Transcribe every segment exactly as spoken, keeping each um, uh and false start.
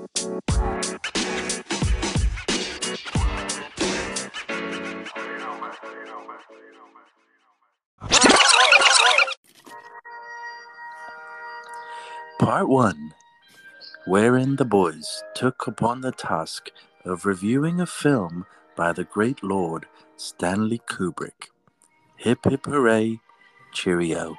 Part one, wherein the boys took upon the task of reviewing a film by the great Lord Stanley Kubrick. Hip hip hooray, cheerio.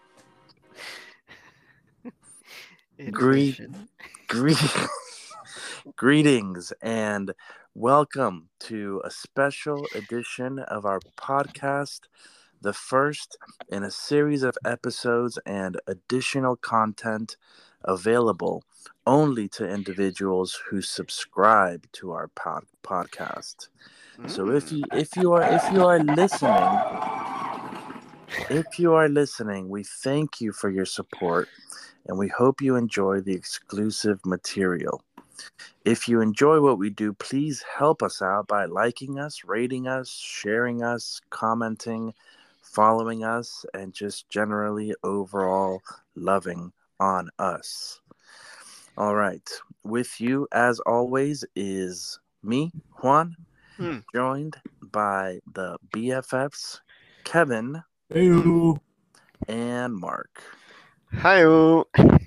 Greet, Intermission. greet, greetings and welcome to a special edition of our podcast, the first in a series of episodes and additional content available only to individuals who subscribe to our pod- podcast. So if Mm. you if you are if you are listening, if you are listening, we thank you for your support and we hope you enjoy the exclusive material. If you enjoy what we do, please help us out by liking us, rating us, sharing us, commenting, following us, and just generally overall loving on us. All right. With you, as always, is me, Juan, Hmm. joined by the B F Fs, Kevin Hello. and Mark. Hi-oh.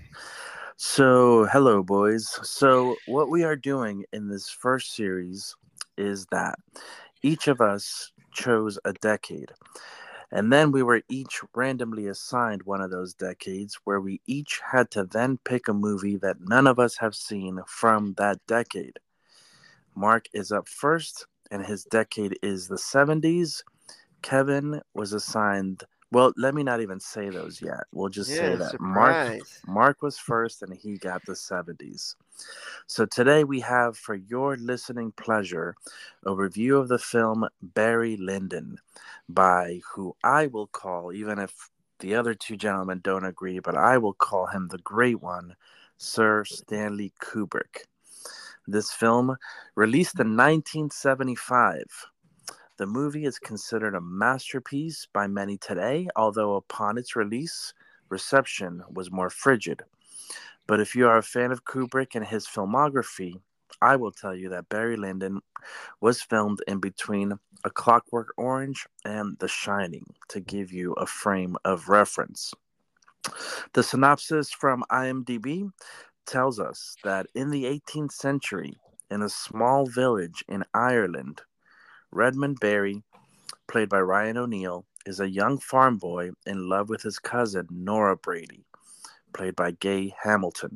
So, hello, boys. So, what we are doing in this first series is that each of us chose a decade. And then we were each randomly assigned one of those decades where we each had to then pick a movie that none of us have seen from that decade. Mark is up first, and his decade is the seventies. Kevin was assigned, well, let me not even say those yet. We'll just say Yeah, that Mark surprise. Mark was first and he got the seventies. So today we have for your listening pleasure a review of the film Barry Lyndon by who I will call, even if the other two gentlemen don't agree, but I will call him the great one, Sir Stanley Kubrick. This film, released in nineteen seventy-five, the movie is considered a masterpiece by many today, although upon its release, reception was more frigid. But if you are a fan of Kubrick and his filmography, I will tell you that Barry Lyndon was filmed in between A Clockwork Orange and The Shining, to give you a frame of reference. The synopsis from IMDb tells us that in the eighteenth century, in a small village in Ireland, Redmond Barry, played by Ryan O'Neal, is a young farm boy in love with his cousin Nora Brady, played by Gay Hamilton.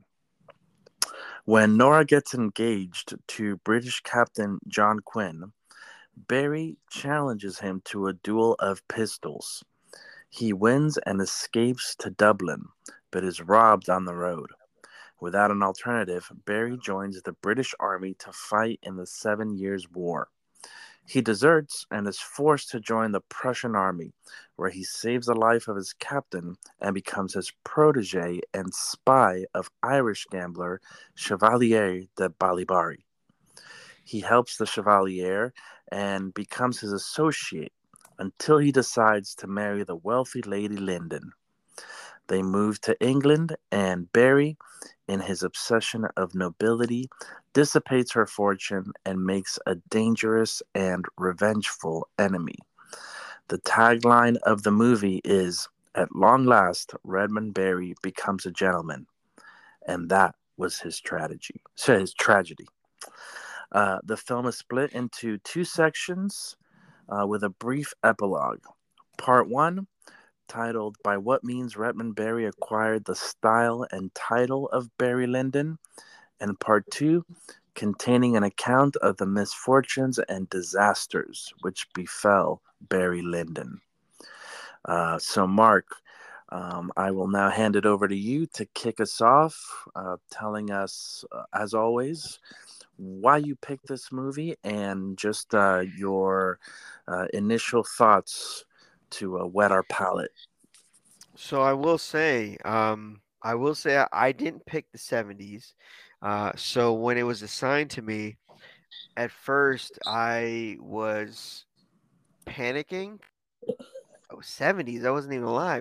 When Nora gets engaged to British Captain John Quinn, Barry challenges him to a duel of pistols. He wins and escapes to Dublin, but is robbed on the road. Without an alternative, Barry joins the British Army to fight in the Seven Years' War. He deserts and is forced to join the Prussian army, where he saves the life of his captain and becomes his protege and spy of Irish gambler Chevalier de Balibari. He helps the Chevalier and becomes his associate until he decides to marry the wealthy Lady Lyndon. They move to England, and Barry, in his obsession of nobility, dissipates her fortune and makes a dangerous and revengeful enemy. The tagline of the movie is, "At long last, Redmond Barry becomes a gentleman," and that was his tragedy. So his tragedy. Uh, the film is split into two sections uh, with a brief epilogue. Part one, titled By What Means Redmond Barry Acquired the Style and Title of Barry Lyndon, and Part two, containing an account of the misfortunes and disasters which befell Barry Lyndon. Uh, so, Mark, um, I will now hand it over to you to kick us off, uh, telling us, uh, as always, why you picked this movie and just uh, your uh, initial thoughts to uh, whet our palate. So I will say, um, I will say I, I didn't pick the seventies. Uh, so when it was assigned to me, at first I was panicking. Oh, seventies, I wasn't even alive.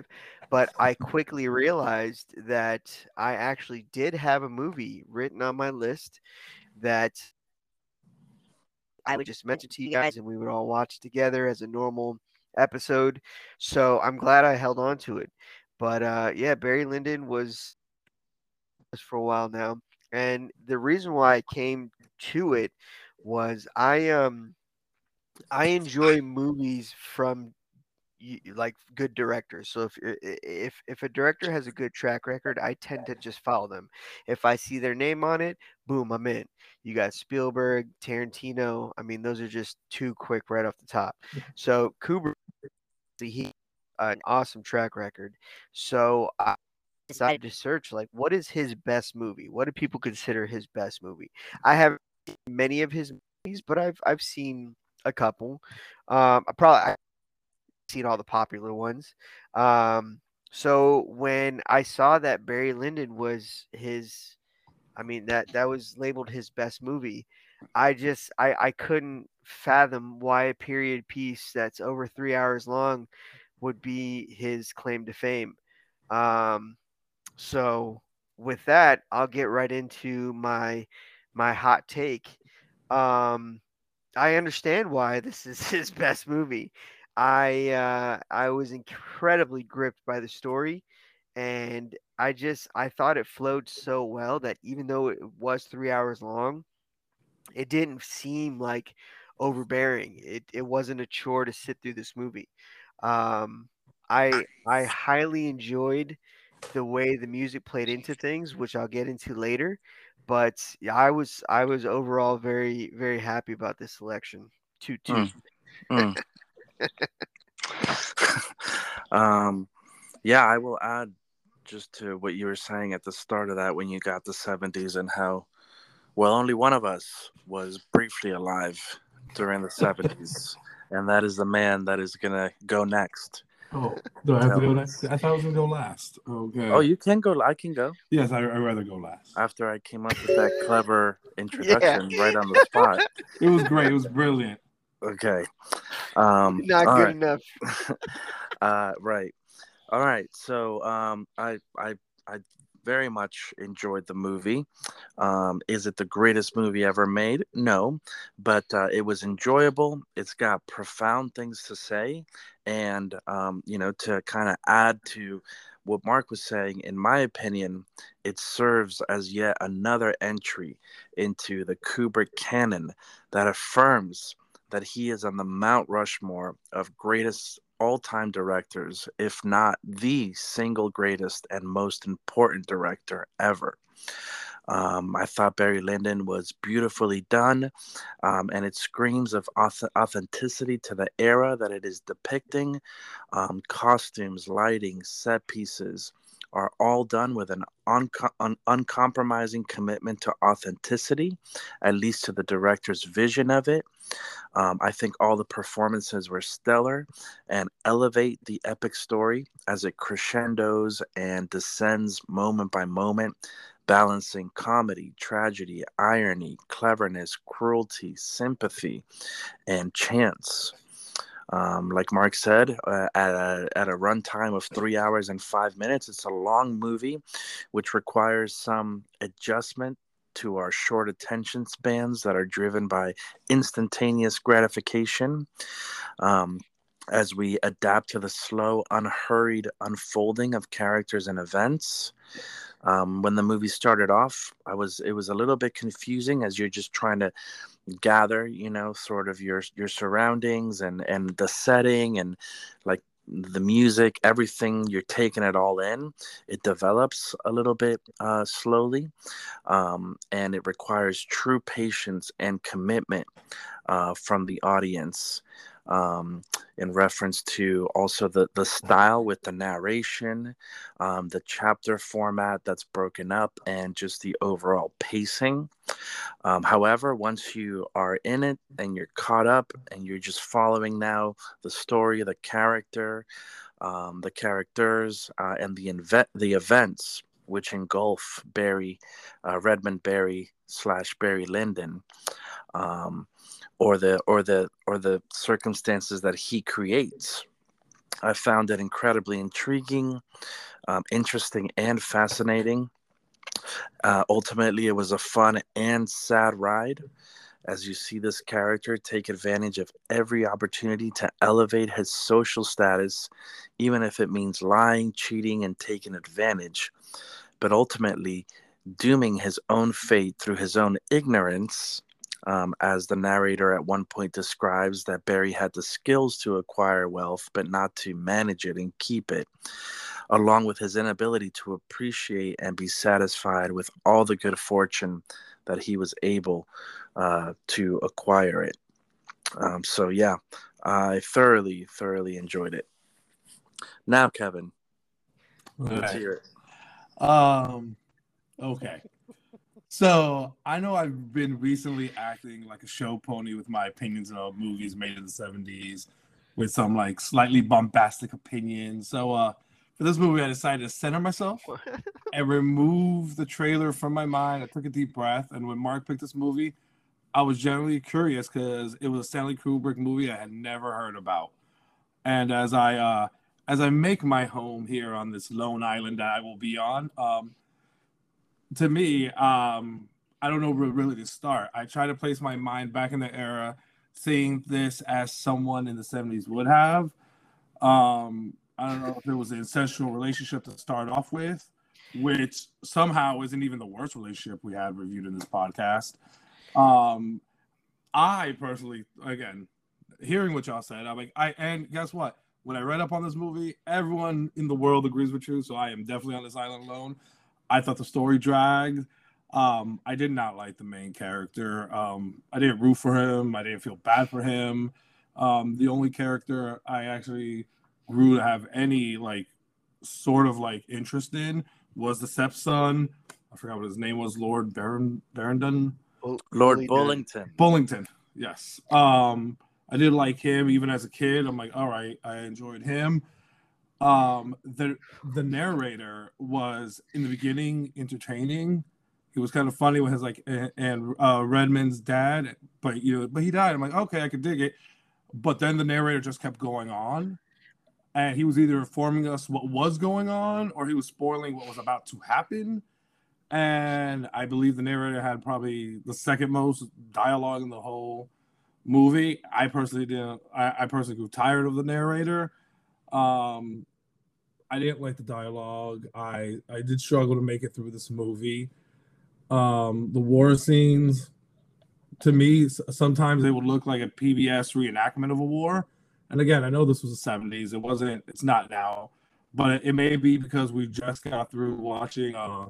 But I quickly realized that I actually did have a movie written on my list that I would just mention to you guys, and we would all watch together as a normal episode. So I'm glad I held on to it. But uh, yeah, Barry Lyndon was for a while now, and the reason why I came to it was I um I enjoy movies from y- like good directors. So if i- i- if if a director has a good track record, I tend to just follow them. If I see their name on it, boom, I'm in. You got Spielberg, Tarantino. I mean, those are just two quick right off the top. So Kubrick, he an awesome track record. So I decided to search like what is his best movie? What do people consider his best movie? I haven't seen many of his movies, but I've I've seen a couple. Um, I probably seen all the popular ones. Um, so when I saw that Barry Lyndon was his, I mean that that was labeled his best movie, I just I I couldn't fathom why a period piece that's over three hours long would be his claim to fame. Um, so with that, I'll get right into my my hot take. Um, I understand why this is his best movie. I uh, I was incredibly gripped by the story, and I just I thought it flowed so well that even though it was three hours long, it didn't seem like overbearing. It it wasn't a chore to sit through this movie. Um, I I highly enjoyed the way the music played into things, which I'll get into later. But yeah, I was I was overall very very happy about this selection. Toot Mm, toot. mm. um, yeah, I will add just to what you were saying at the start of that when you got the seventies and how, well, only one of us was briefly alive during the seventies, and that is the man that is going to go next. Oh, do I have to Tell go us. next? I thought I was gonna go last. Oh, Okay. you can go. I can go Yes, I I rather go last. after I came up with that clever Yeah, introduction right on the spot. It was great. It was brilliant. Okay. Um, not all good right. enough. uh, right. All right. So um, I I I very much enjoyed the movie. Um, is it the greatest movie ever made? No, but uh, it was enjoyable. It's got profound things to say, and um, you know, to kind of add to what Mark was saying, in my opinion, it serves as yet another entry into the Kubrick canon that affirms that he is on the Mount Rushmore of greatest all time directors, if not the single greatest and most important director ever. Um, I thought Barry Lyndon was beautifully done, um, and it screams of auth- authenticity to the era that it is depicting. Um, costumes, lighting, set pieces are all done with an unco- un- uncompromising commitment to authenticity, at least to the director's vision of it. Um, I think all the performances were stellar and elevate the epic story as it crescendos and descends moment by moment, balancing comedy, tragedy, irony, cleverness, cruelty, sympathy, and chance. Um, like Mark said, uh, at a at a runtime of three hours and five minutes, it's a long movie, which requires some adjustment to our short attention spans that are driven by instantaneous gratification. Um, as we adapt to the slow, unhurried unfolding of characters and events. Um, when the movie started off, I was it was a little bit confusing as you're just trying to gather, you know, sort of your your surroundings and and the setting and like the music, everything. You're taking it all in. It develops a little bit uh, slowly, um, and it requires true patience and commitment uh, from the audience. Um, in reference to also the, the style with the narration, um, the chapter format that's broken up, and just the overall pacing. Um, however, once you are in it and you're caught up and you're just following now the story, the character, um, the characters, uh, and the inve- the events which engulf Barry, uh, Redmond Barry slash Barry Lyndon, um, or the or the or the circumstances that he creates. I found it incredibly intriguing, um, interesting, and fascinating. Uh, ultimately, it was a fun and sad ride as you see this character take advantage of every opportunity to elevate his social status, even if it means lying, cheating, and taking advantage, but ultimately dooming his own fate through his own ignorance. Um, as the narrator at one point describes, that Barry had the skills to acquire wealth, but not to manage it and keep it, along with his inability to appreciate and be satisfied with all the good fortune that he was able uh, to acquire it. Um, so, yeah, I thoroughly, thoroughly enjoyed it. Now, Kevin, let's Right. hear it. Um, okay. So I know I've been recently acting like a show pony with my opinions about movies made in the seventies, with some like slightly bombastic opinions. So uh, for this movie, I decided to center myself and remove the trailer from my mind. I took a deep breath, and when Mark picked this movie, I was genuinely curious because it was a Stanley Kubrick movie I had never heard about. And as I uh, as I make my home here on this lone island that I will be on, um, to me, um, I don't know where really to start. I try to place my mind back in the era, seeing this as someone in the seventies would have. Um, I don't know if it was an incestual relationship to start off with, which somehow isn't even the worst relationship we had reviewed in this podcast. Um, I personally, again, hearing what y'all said, I'm like, I and guess what? When I read up on this movie, everyone in the world agrees with you, so I am definitely on this island alone. I thought the story dragged. Um, I did not like the main character. Um, I didn't root for him. I didn't feel bad for him. Um, the only character I actually grew to have any like sort of like interest in was the stepson. I forgot what his name was. Lord Baron Barrington. Lord Bullington. Bullington. Yes. Um, I did like him even as a kid. I'm like, all right, I enjoyed him. Um, the the narrator was in the beginning entertaining. He was kind of funny with his like and uh, Redmond's dad, but you know, but he died. I'm like, okay, I could dig it. But then the narrator just kept going on, and he was either informing us what was going on or he was spoiling what was about to happen. And I believe the narrator had probably the second most dialogue in the whole movie. I personally didn't. I, I personally grew tired of the narrator. Um, I didn't like the dialogue. I I did struggle to make it through this movie. Um, the war scenes, to me, sometimes they would look like a P B S reenactment of a war. And again, I know this was the seventies. It wasn't. It's not now, but it, it may be because we just got through watching uh,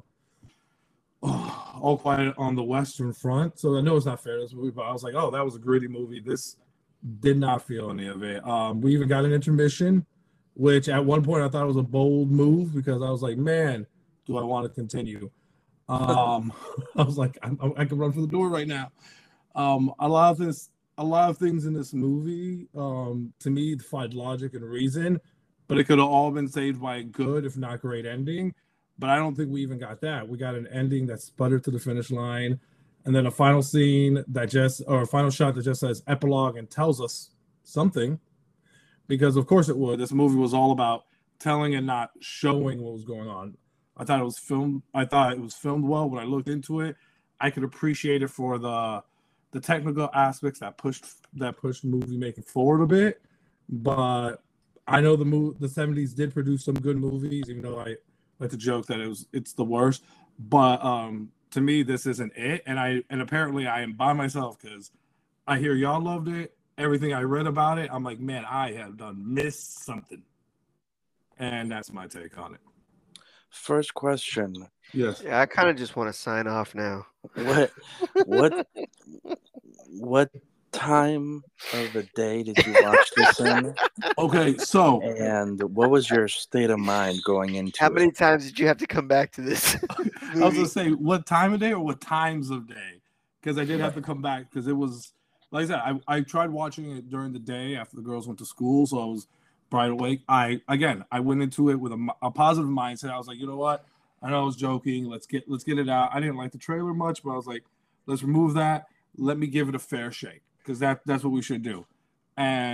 oh, All Quiet on the Western Front. So I know it's not fair to this movie, but I was like, oh, that was a gritty movie. This did not feel any of it. Um, we even got an intermission, which at one point I thought was a bold move because I was like, man, do I want to continue? Um, I was like, I, I can run for the door right now. Um, a lot of this, a lot of things in this movie, um, to me, defied logic and reason, but it could have all been saved by a good, if not great, ending. But I don't think we even got that. We got an ending that sputtered to the finish line, and then a final scene that just, or a final shot that just says epilogue and tells us something. Because of course it would. This movie was all about telling and not showing what was going on. I thought it was filmed. I thought it was filmed well. When I looked into it, I could appreciate it for the the technical aspects that pushed that pushed movie making forward a bit. But I know the movie, the seventies did produce some good movies, even though I like to joke that it was it's the worst. But um, to me, this isn't it. And I and apparently I am by myself because I hear y'all loved it. Everything I read about it, I'm like, man, I have done missed something. And that's my take on it. First question. Yes. Yeah, I kind of just want to sign off now. What what what time of the day did you watch this in? Okay, so And what was your state of mind going into How many it? times did you have to come back to this? I was gonna say what time of day or what times of day, because I did have to come back because it was like I said, I, I tried watching it during the day after the girls went to school, so I was bright awake. I again I went into it with a, a positive mindset. I was like, you know what? I know I was joking. Let's get let's get it out. I didn't like the trailer much, but I was like, let's remove that. Let me give it a fair shake because that that's what we should do. And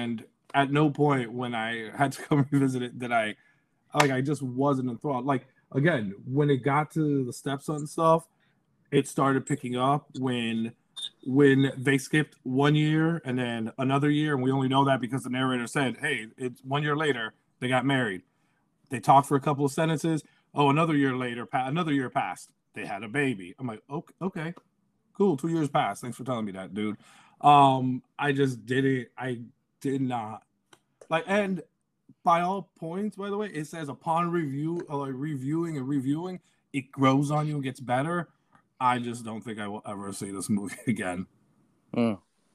at no point when I had to come revisit it did I like I just wasn't enthralled. Like again, when it got to the stepson stuff, it started picking up when when they skipped one year and then another year, and we only know that because the narrator said, "Hey, it's one year later they got married." They talked for a couple of sentences. Oh, another year later, another year passed. They had a baby. I'm like, okay, okay, cool. Two years passed. Thanks for telling me that, dude. Um, I just didn't. I did not like. And by all points, by the way, it says upon review, uh, like reviewing and reviewing, it grows on you and gets better. I just don't think I will ever see this movie again. Mm.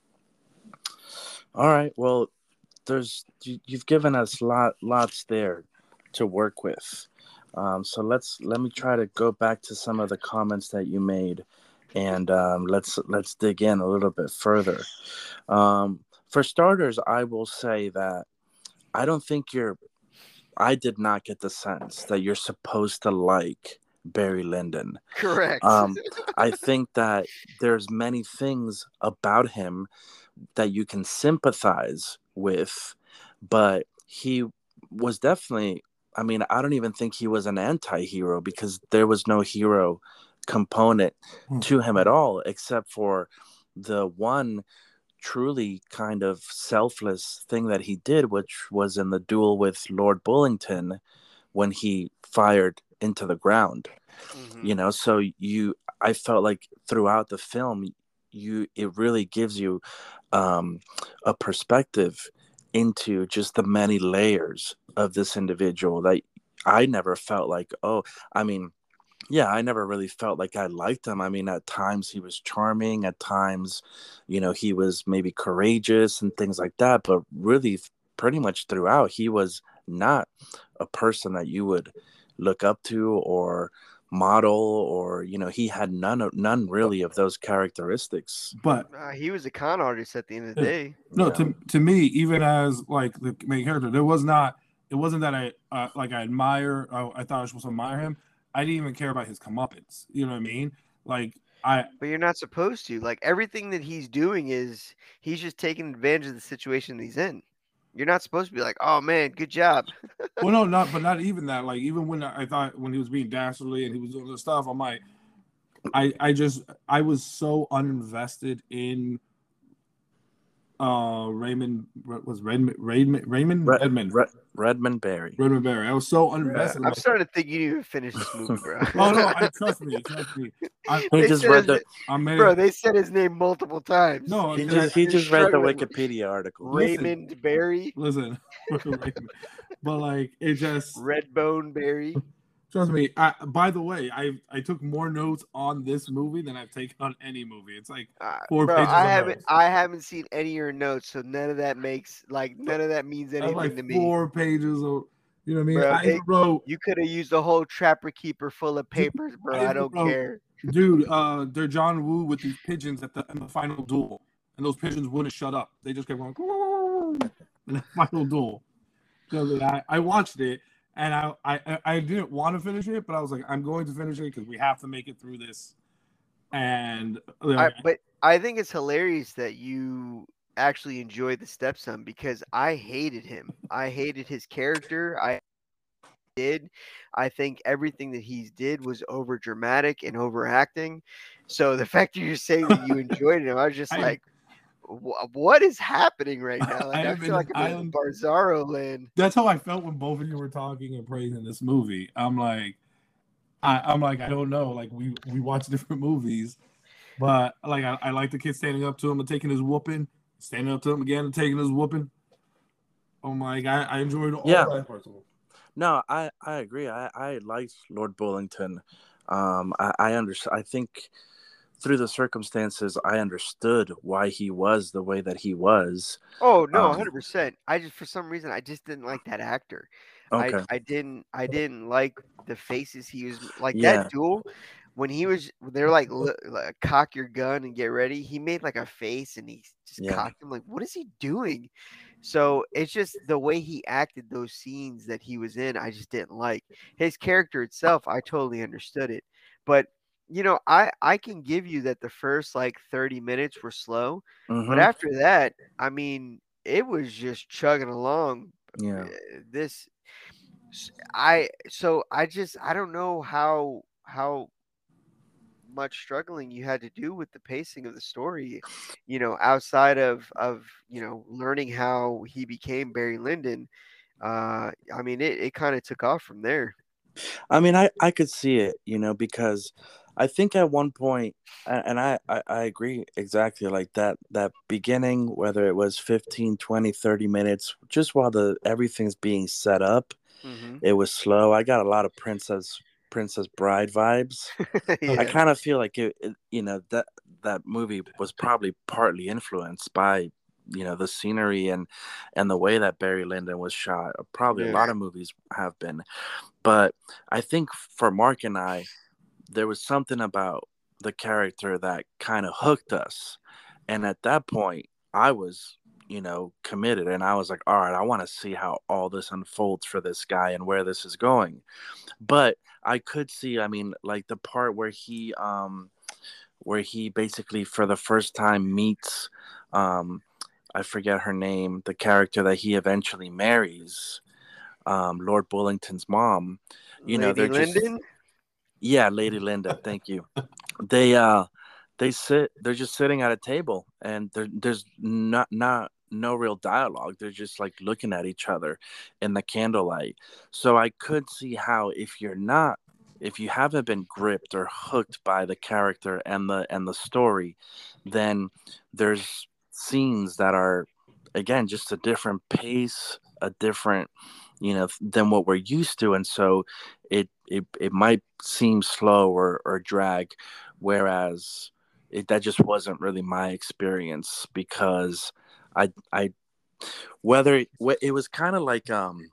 All right. Well, there's you, you've given us lot lots there to work with. Um, so let's let me try to go back to some of the comments that you made, and um, let's let's dig in a little bit further. Um, for starters, I will say that I don't think you're. I did not get the sense that you're supposed to like Barry Lyndon. Correct. Um, I think that there's many things about him that you can sympathize with, but he was definitely, I mean, I don't even think he was an anti-hero because there was no hero component to him at all, except for the one truly kind of selfless thing that he did, which was in the duel with Lord Bullington when he fired into the ground. Mm-hmm. You know, so you, I felt like throughout the film, you, it really gives you um, a perspective into just the many layers of this individual that I never felt like, oh, I mean, yeah, I never really felt like I liked him. I mean, at times he was charming, at times, you know, he was maybe courageous and things like that. But really, pretty much throughout, he was not a person that you would look up to or model, or, you know, he had none of none really of those characteristics. But uh, he was a con artist at the end of the day. No, yeah. to to me, even as like the main character, there was not. It wasn't that I uh, like I admire. Uh, I thought I was supposed to admire him. I didn't even care about his comeuppance. You know what I mean? Like I. But you're not supposed to. Like everything that he's doing is he's just taking advantage of the situation that he's in. You're not supposed to be like, oh man, good job. Well, no, not but not even that. Like even when I thought when he was being dastardly and he was doing this stuff, I'm like, I I just I was so uninvested in. Uh, Raymond was Redmond, Raymond, Raymond Red, Redmond, Red, Redmond Barry, Redmond Barry. I was so uninvested. I'm starting to think you didn't even finish this movie, bro. Oh no, I trust me, trust me. I he just read the, I made, bro. They said his name multiple times. No, he just he just read the Wikipedia article. Raymond listen, Barry. Listen, but like it just Redbone Barry. Trust me. I, by the way, I I took more notes on this movie than I've taken on any movie. It's like four uh, bro, pages. I of haven't notes. I haven't seen any of your notes, so none of that makes like none of that means anything like to me. Four pages of, you know what I mean? Bro, I they, wrote. You could have used a whole Trapper Keeper full of papers, bro. I, I don't wrote, care, dude. Uh, they're John Woo with these pigeons at the, in the final duel, and those pigeons wouldn't shut up. They just kept going in the final duel. So I, I watched it. And I, I I didn't want to finish it, but I was like, I'm going to finish it because we have to make it through this. And you know, I, but I think it's hilarious that you actually enjoyed the stepson because I hated him. I hated his character. I did. I think everything that he did was over dramatic and overacting. So the fact that you're saying that you enjoyed him, I was just I, like, what is happening right now? Like, I, I feel like I'm in Barzaro land. That's how I felt when both of you were talking and praising this movie. I'm like, I, I'm like, I don't know. Like we we watch different movies, but like I, I like the kid standing up to him and taking his whooping, standing up to him again and taking his whooping. Oh my god, I enjoyed all yeah. that parts of it. No, I I agree. I I liked Lord Bullington. Um, I I understand. I think. Through the circumstances, I understood why he was the way that he was. Oh no, one hundred percent. I just for some reason I just didn't like that actor. Okay. I I didn't I didn't like the faces he was like yeah. that duel when he was they're like, like cock your gun and get ready. He made like a face and he just yeah. cocked him like what is he doing? So it's just the way he acted those scenes that he was in. I just didn't like his character itself. I totally understood it, but. You know, I, I can give you that the first like thirty minutes were slow, mm-hmm. but after that, I mean, it was just chugging along. Yeah. This I so I just I don't know how how much struggling you had to do with the pacing of the story, you know, outside of of you know learning how he became Barry Lyndon. Uh, I mean, it, it kind of took off from there. I mean, I, I could see it, you know, because I think at one point, and I, I, I agree exactly like that, that beginning, whether it was fifteen, twenty, thirty minutes, just while the everything's being set up, Mm-hmm. it was slow. I got a lot of Princess Princess Bride vibes. I Yeah. kind of feel like it, it, you know, that that movie was probably partly influenced by, you know, the scenery and and the way that Barry Lyndon was shot. Probably a Yeah. lot of movies have been, but I think for Mark and I, there was something about the character that kind of hooked us. And at that point, I was, you know, committed and I was like, all right, I want to see how all this unfolds for this guy and where this is going. But I could see, I mean, like the part where he, um, where he basically for the first time meets, um, I forget her name, the character that he eventually marries, um, Lord Bullington's mom. You know, Lady they're just, Lyndon. yeah, Lady Linda. Thank you. They uh they sit they're just sitting at a table and there there's not not no real dialogue. They're just like looking at each other in the candlelight. So I could see how if you're not if you haven't been gripped or hooked by the character and the and the story, then there's scenes that are again just a different pace, a different you know than what we're used to, and so it it, it might seem slow or, or drag, whereas it, that just wasn't really my experience because I I whether it was kind of like um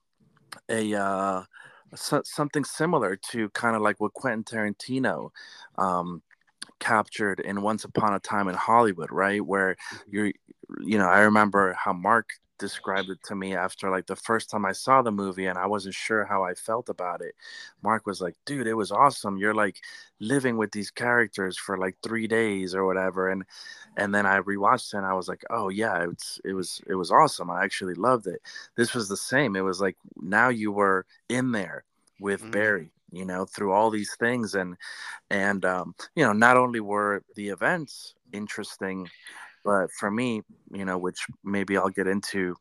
a uh so, something similar to kind of like what Quentin Tarantino um captured in Once Upon a Time in Hollywood, right? Where you're, you know, I remember how Mark described it to me after like the first time I saw the movie and I wasn't sure how I felt about it. Mark was like, dude, it was awesome. You're like living with these characters for like three days or whatever. And and then I rewatched it and I was like, oh yeah, it's it was it was awesome. I actually loved it. This was the same. It was like now you were in there with Mm-hmm. Barry, you know, through all these things and and um, you know, not only were the events interesting, but for me, you know, which maybe I'll get into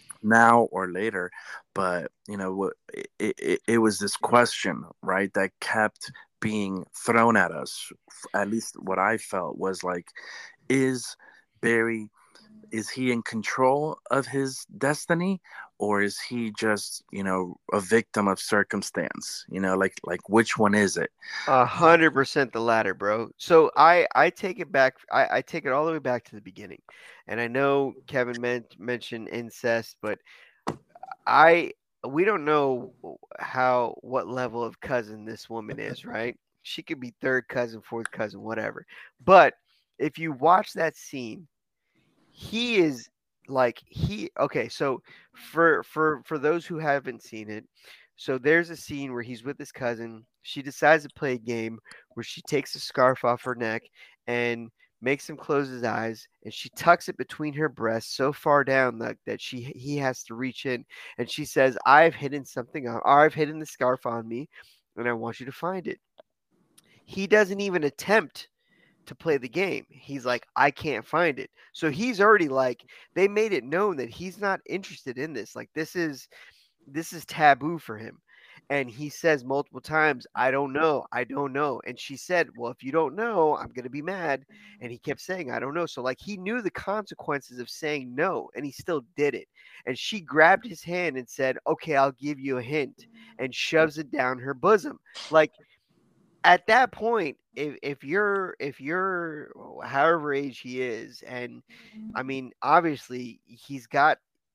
now or later, but you know, it, it, it was this question, right, that kept being thrown at us. At least what I felt was like, is Barry is he in control of his destiny or is he just you know a victim of circumstance, you know like like which one is it? A hundred percent the latter, bro. So I I take it back. I, I take it all the way back to the beginning, and I know Kevin men- mentioned incest, but I we don't know how what level of cousin this woman is, right? She could be third cousin, fourth cousin, whatever. But if you watch that scene, he is like he okay, so for for for those who haven't seen it, so there's a scene where he's with his cousin. She decides to play a game where she takes a scarf off her neck and makes him close his eyes, and she tucks it between her breasts so far down that, that she he has to reach in, and she says, I've hidden something on or I've hidden the scarf on me and I want you to find it. He doesn't even attempt to play the game. He's like, I can't find it. So he's already like, they made it known that he's not interested in this. Like this is this is taboo for him. And he says multiple times, I don't know, I don't know. And she said, well, if you don't know, I'm gonna be mad. And he kept saying, I don't know. So like he knew the consequences of saying no, and he still did it. And she grabbed his hand and said, okay, I'll give you a hint, and shoves it down her bosom. Like at that point, if if you're if you're however age he is, and I mean, obviously he's got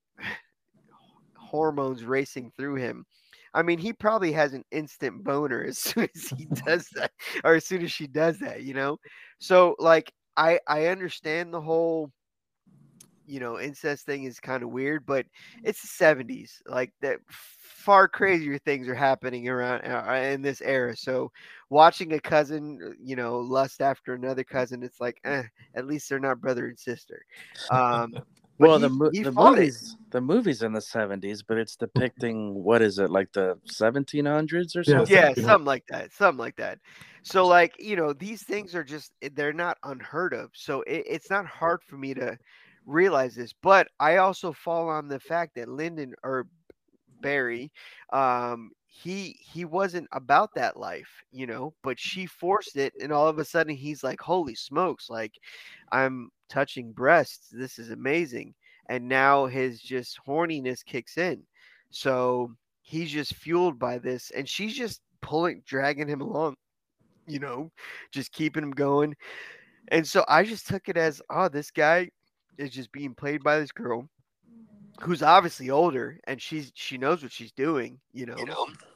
hormones racing through him. I mean, he probably has an instant boner as soon as he does that, or as soon as she does that, you know. So like, I I understand the whole you know incest thing is kind of weird, but it's the seventies. Like that, far crazier things are happening around uh, in this era. So watching a cousin, uh, you know, lust after another cousin, it's like, eh, at least they're not brother and sister. Um, but Well, the he mo- he the fought it. movies the movies in the seventies, but it's depicting what is it like the seventeen hundreds or Yeah, something? Yeah, you know, something like that. Something like that. So, like, you know, these things are just eh, they're not unheard of. So it, it's not hard for me to realize this. But I also fall on the fact that Lyndon or Barry, um, he he wasn't about that life, you know, but she forced it, and all of a sudden he's like, "Holy smokes! Like, I'm touching breasts. This is amazing." And now his just horniness kicks in. So he's just fueled by this, and she's just pulling, dragging him along, you know, just keeping him going. And so I just took it as, oh, this guy is just being played by this girl who's obviously older, and she's she knows what she's doing, you know.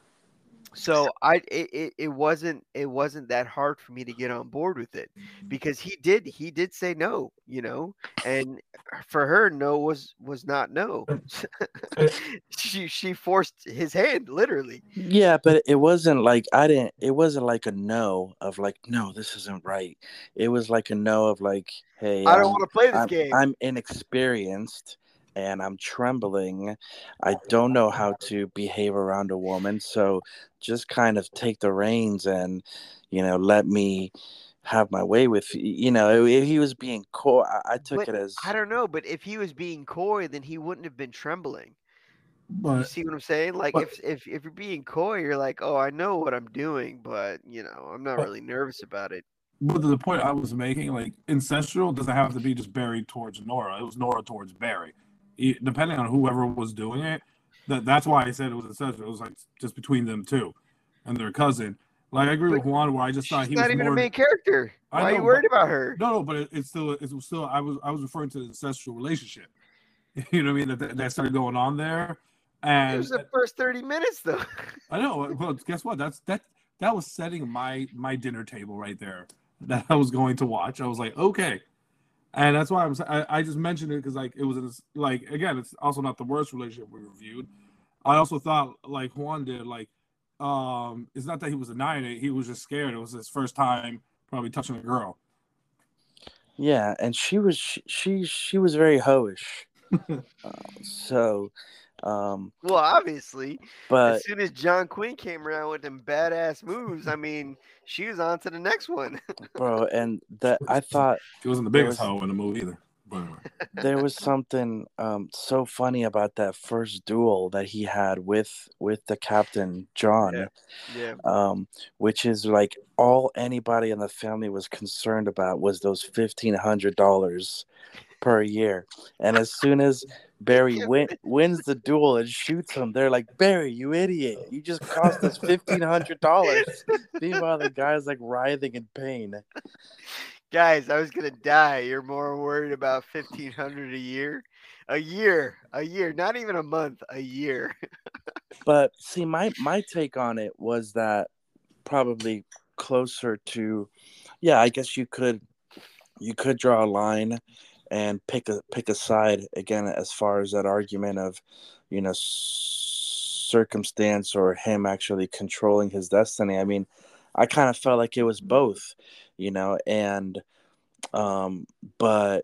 So I it, it, it wasn't it wasn't that hard for me to get on board with it because he did he did say no, you know, and for her no was was not no. she she forced his hand literally. Yeah, but it wasn't like I didn't. It wasn't like a no of like no, this isn't right. It was like a no of like, hey, I don't I'm want to play this I'm game. I'm inexperienced and I'm trembling. I don't know how to behave around a woman, so just kind of take the reins and you know let me have my way with y- you know if he was being coy. I, I took But it as I don't know, but if he was being coy, then he wouldn't have been trembling. You but see what I'm saying? Like but if if if you're being coy, you're like, "Oh, I know what I'm doing, but, you know, I'm not but really nervous about it." but the point I was making, like incestual doesn't have to be just Barry towards Nora. It was Nora towards Barry. It- depending on whoever was doing it, that that's why I said it was incestual. It was like just between them two and their cousin. Like I agree But with Juan, where I just thought she's he not was even a more. main character. I Why are you know, but worried about her? no, no, but it, it's still it was still I was I was referring to the incestual relationship. You know what I mean? That that started going on there, It and was the first thirty minutes though. I know. Well, guess what? That's that that was setting my my dinner table right there that I was going to watch. I was like, okay, and that's why I'm I, I just mentioned it because like it was in this, like again, it's also not the worst relationship we reviewed. I also thought like Juan did like um it's not that he was denying it, he was just scared. It was his first time probably touching a girl. yeah, and she was she she, she was very hoish. Uh, so, um, Well, obviously, as but soon as John Quinn came around with them badass moves, I mean, she was on to the next one. bro, and that I thought She wasn't the there biggest was hoe in the movie either. But anyway. there was something um so funny about that first duel that he had with with the captain Yeah, John, yeah. um, which is like all anybody in the family was concerned about was those fifteen hundred dollars per year. And as soon as Barry win- wins the duel and shoots him, they're like, Barry, you idiot. You just cost us fifteen hundred dollars. Meanwhile, the guy's like writhing in pain. Guys, I was gonna die. You're more worried about fifteen hundred a year, a year, a year, not even a month, a year. But see, my, my take on it was that probably closer to, yeah, I guess you could you could draw a line and pick a pick a side again as far as that argument of you know circumstance or him actually controlling his destiny. I mean, I kind of felt like it was both, you know, and um but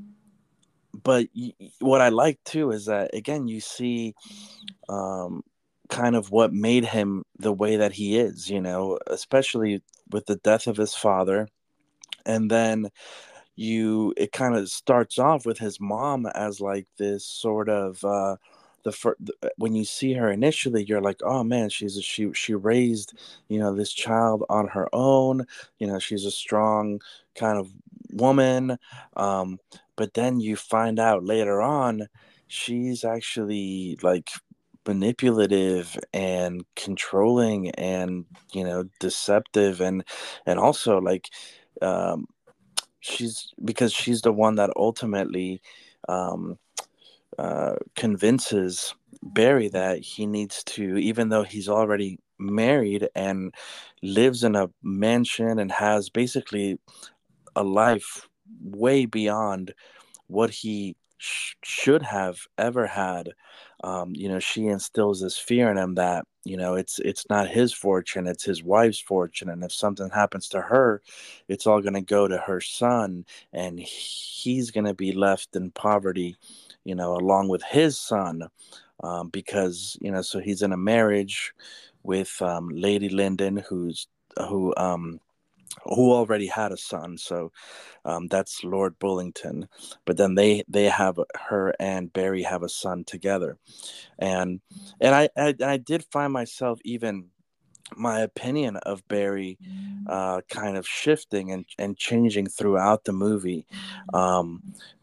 but y- what I like too is that again you see um kind of what made him the way that he is, you know, especially with the death of his father. And then you it kind of starts off with his mom as like this sort of uh the fir- when you see her initially you're like, oh man, she's a, she she raised you know this child on her own, you know, she's a strong kind of woman, um but then you find out later on she's actually like manipulative and controlling and you know deceptive and and also like um she's because she's the one that ultimately um, uh, convinces Barry that he needs to, even though he's already married and lives in a mansion and has basically a life way beyond what he sh- should have ever had. Um, you know, she instills this fear in him that, you know, it's it's not his fortune, it's his wife's fortune, and if something happens to her, it's all going to go to her son, and he's going to be left in poverty, you know, along with his son, um, because, you know, so he's in a marriage with um, Lady Lyndon, who's who um who already had a son. So um, that's Lord Bullington. But then they they have her and Barry have a son together, and and I I, I did find myself, even my opinion of Barry uh, kind of shifting and, and changing throughout the movie. Um,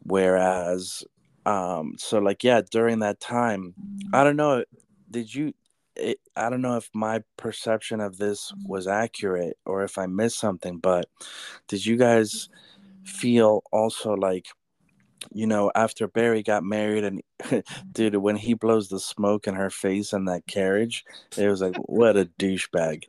whereas, um, so like, yeah, during that time, I don't know, did you, it, I don't know if my perception of this was accurate or if I missed something, but did you guys feel also like, you know, after Barry got married and dude, when he blows the smoke in her face in that carriage, it was like, what a douchebag.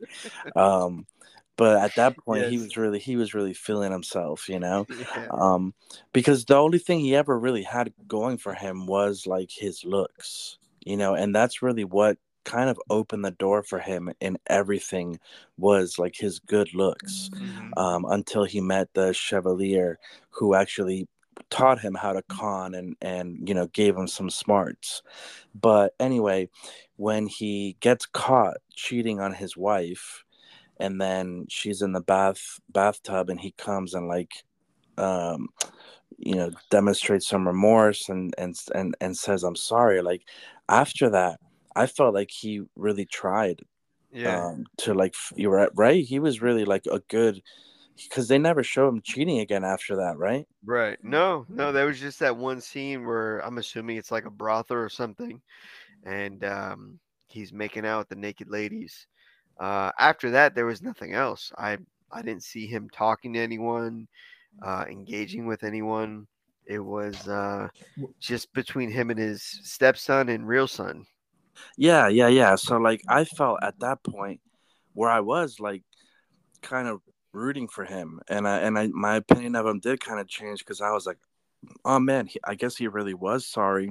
Um, but at that point, he Yes. was really he was really feeling himself, you know, Yeah. um, because the only thing he ever really had going for him was like his looks, you know, and that's really what kind of opened the door for him in everything, was like his good looks, Hmm. um, until he met the Chevalier, who actually taught him how to con and and you know gave him some smarts. But anyway, when he gets caught cheating on his wife, and then she's in the bath bathtub and he comes and like um you know demonstrates some remorse and and and, and says I'm sorry, like after that I felt like he really tried Yeah. um to like f- you were right, he was really like a good, because they never show him cheating again after that, right? Right. No, no, that was just that one scene where I'm assuming it's like a brothel or something, and um, he's making out with the naked ladies. Uh, after that, there was nothing else. I I didn't see him talking to anyone, uh, engaging with anyone. It was uh, just between him and his stepson and real son. Yeah, yeah, yeah. So like I felt at that point where I was like kind of rooting for him, and I and I my opinion of him did kind of change, because I was like, oh man, he, I guess he really was sorry,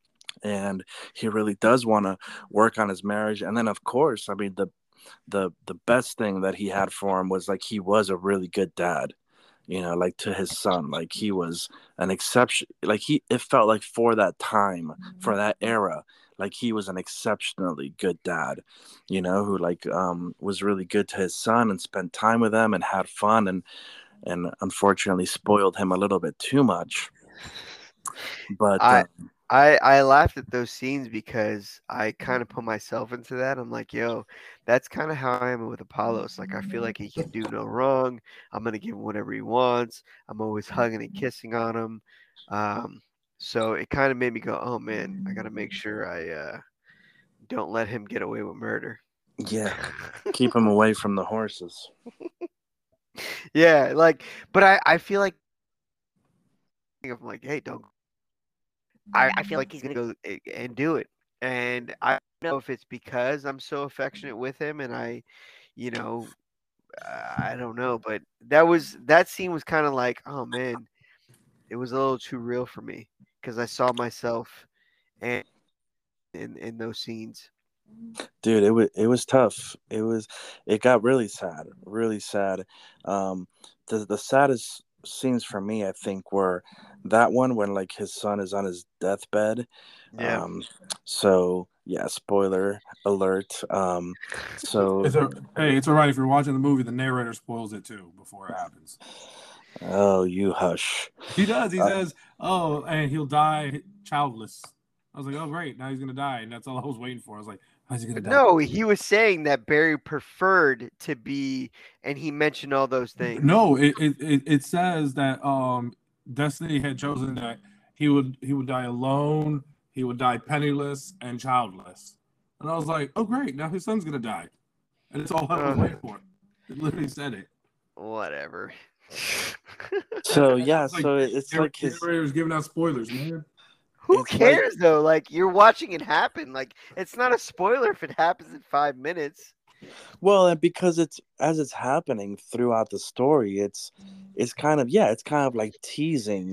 and he really does want to work on his marriage. And then of course, I mean, the the the best thing that he had for him was like he was a really good dad, you know, like to his son, like he was an exception, like he it felt like for that time, for that era, like he was an exceptionally good dad, you know, who like um was really good to his son and spent time with them and had fun, and and unfortunately spoiled him a little bit too much. But I uh, I I laughed at those scenes because I kind of put myself into that. I'm like, yo, that's kind of how I am with Apollos. Like, I feel like he can do no wrong. I'm gonna give him whatever he wants. I'm always hugging and kissing on him. Um, so it kind of made me go, oh man, I gotta make sure I uh, don't let him get away with murder. yeah, keep him away from the horses. Yeah, like, but I I feel like I'm like, hey, don't. I, I feel like he's gonna go a- and do it. And I don't know if it's because I'm so affectionate with him and I, you know, I don't know, but that was that scene was kind of like, oh man, it was a little too real for me because I saw myself and in in those scenes. Dude, it was it was tough. It was it got really sad, really sad. Um, the the saddest scenes for me, I think, were that one when like his son is on his deathbed. Yeah. Um, so yeah, spoiler alert. Um, so It's a hey, it's all right if you're watching the movie. The narrator spoils it too before it happens. oh, you hush. He does. He Uh, says, "Oh, and he'll die childless." I was like, "Oh, great! Now he's gonna die," and that's all I was waiting for. I was like, "How's he gonna die?" No, he was saying that Barry preferred to be, and he mentioned all those things. No, it it, it, it says that um Destiny had chosen that he would he would die alone, he would die penniless and childless, and I was like, "Oh, great! Now his son's gonna die," and it's all I was Uh, waiting for. It literally said it. whatever. so yeah, It's like so it- it's the like his. narrator's giving out spoilers, man. Who It's like cares though? Like you're watching it happen. Like it's not a spoiler if it happens in five minutes. well, and because it's as it's happening throughout the story, it's it's kind of yeah, it's kind of like teasing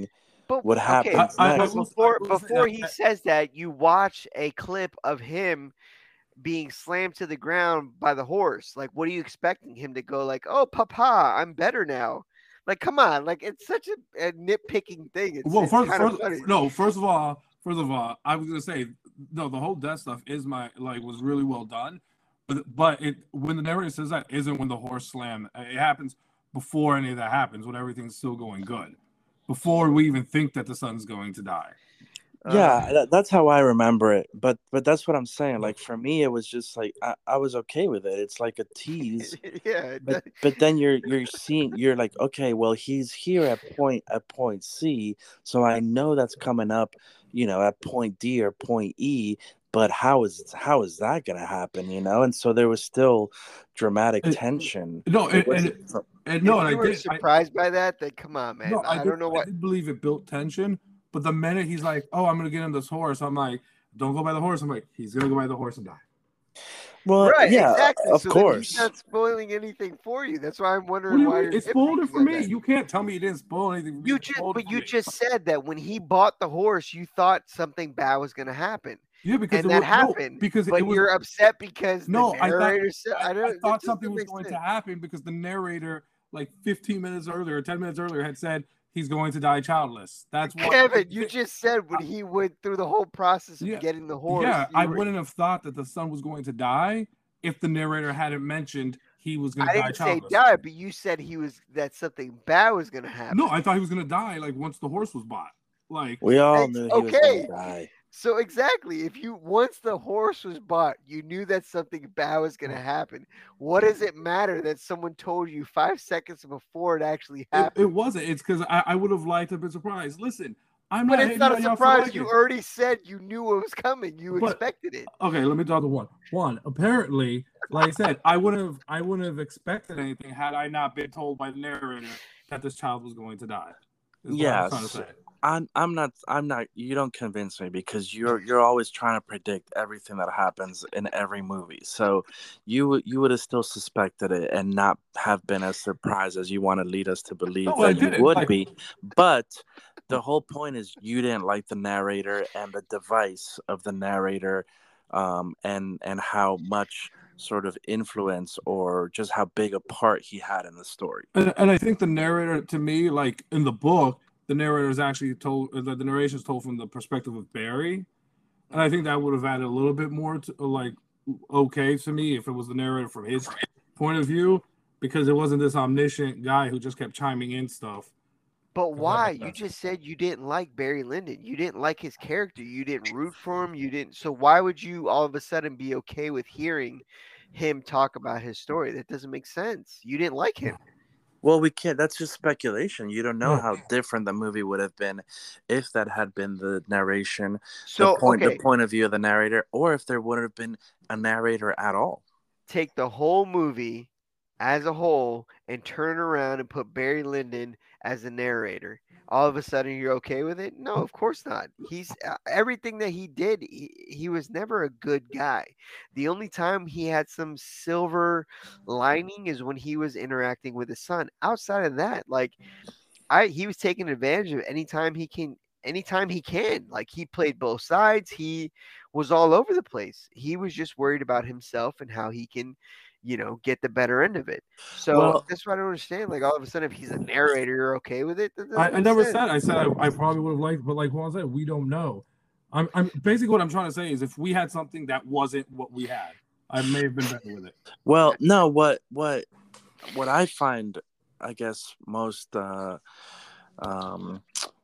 But what okay, happens I- I- I next. will- before will say before that- he says that, you watch a clip of him being slammed to the ground by the horse. Like, what are you expecting him to go like, "Oh, papa, I'm better now"? Like, come on, like it's such a, a nitpicking thing. It's, Well, it's first, kind of first funny. no, first of all, first of all, I was gonna say no. The whole death stuff is my like was really well done, but but it when the narrator says that isn't when the horse slam. It happens before any of that happens when everything's still going good, before we even think that the son's going to die. Yeah, Uh, that, that's how I remember it. But but that's what I'm saying. Like for me, it was just like I, I was okay with it. It's like a tease. yeah, But but then you're you're seeing you're like, okay, well he's here at point at point C, so I know that's coming up, you know, at point D or point E. But how is how is that gonna happen? You know, and so there was still dramatic It- tension. No, It and, and, wasn't from- and no, if and you I were did. I, surprised by that, then come on, man. no, I, I, did, don't know I what. did believe it built tension, but the minute he's like, "Oh, I'm gonna get him this horse," I'm like, "Don't go by the horse." I'm like, "He's gonna go by the horse and die." well, Right, yeah, exactly. of So then course. he's not spoiling anything for you. That's why I'm What wondering do you why mean? you're It spoiled it nitpicking for on me. that. You can't tell me you didn't spoil anything for me. You It just, spoiled but for you me. just said that when he bought the horse, you thought something bad was going to happen, Yeah, because and it that was, no, happened. because but it was you're upset because no. the I thought narrator said, I, "I I don't." it thought just something doesn't was make going sense. to happen because the narrator, like fifteen minutes earlier, ten minutes earlier, had said he's going to die childless. That's why. Kevin, you just said when he went through the whole process of Yeah, getting the horse. Yeah, you I were- wouldn't have thought that the son was going to die if the narrator hadn't mentioned he was going I to die didn't say childless. die, but you said he was that something bad was going to happen. No, I thought he was going to die like once the horse was bought. Like We all Ex- knew he was okay. gonna die. So exactly, if you once the horse was bought, you knew that something bad was going to happen. What does it matter that someone told you five seconds before it actually it, happened? it wasn't. It's because I, I would have liked to have been surprised. Listen, I'm But not it's hating not a on y'all for surprise. liking You it. already said you knew it was coming. You But- expected it. Okay, let me talk to one. One, apparently, like I said, I wouldn't have I wouldn't have expected anything had I not been told by the narrator that this child was going to die. Is what I'm trying to Yes. say. I'm I'm not I'm not you don't convince me because you're you're always trying to predict everything that happens in every movie. So you would you would have still suspected it and not have been as surprised as you want to lead us to believe No, I that you didn't. would Like- be. But the whole point is you didn't like the narrator and the device of the narrator, um, and and how much sort of influence or just how big a part he had in the story. And, and I think the narrator, to me, like in the book, the narrator is actually told, the, the narration is told from the perspective of Barry. And I think that would have added a little bit more to, like, okay to me if it was the narrator from his point of view, because it wasn't this omniscient guy who just kept chiming in stuff. But that why? makes You sense. just said you didn't like Barry Lyndon. You didn't like his character. You didn't root for him. You didn't. So why would you all of a sudden be okay with hearing him talk about his story? That doesn't make sense. You didn't like him. Well, we can't. That's just speculation. You don't know Yeah. how different the movie would have been if that had been the narration, So the point, okay, the point of view of the narrator, or if there would have been a narrator at all. take the whole movie as a whole and turn around and put Barry Lyndon as the narrator. All of a sudden, you're okay with it? No, of course not. He's uh, everything that he did. He, he was never a good guy. The only time he had some silver lining is when he was interacting with his son. Outside of that, like I, he was taking advantage of any time he can. Anytime he can, like he played both sides. He was all over the place. He was just worried about himself and how he can, you know, get the better end of it. So Well- that's what I don't understand. Like all of a sudden, if he's a narrator, you're okay with it. That doesn't I, I make never sense. said. I said I, I probably would have liked, but like Juan said, we don't know. I'm, I'm basically what I'm trying to say is if we had something that wasn't what we had, I may have been better with it. Well, no, what what what I find, I guess, most uh, um,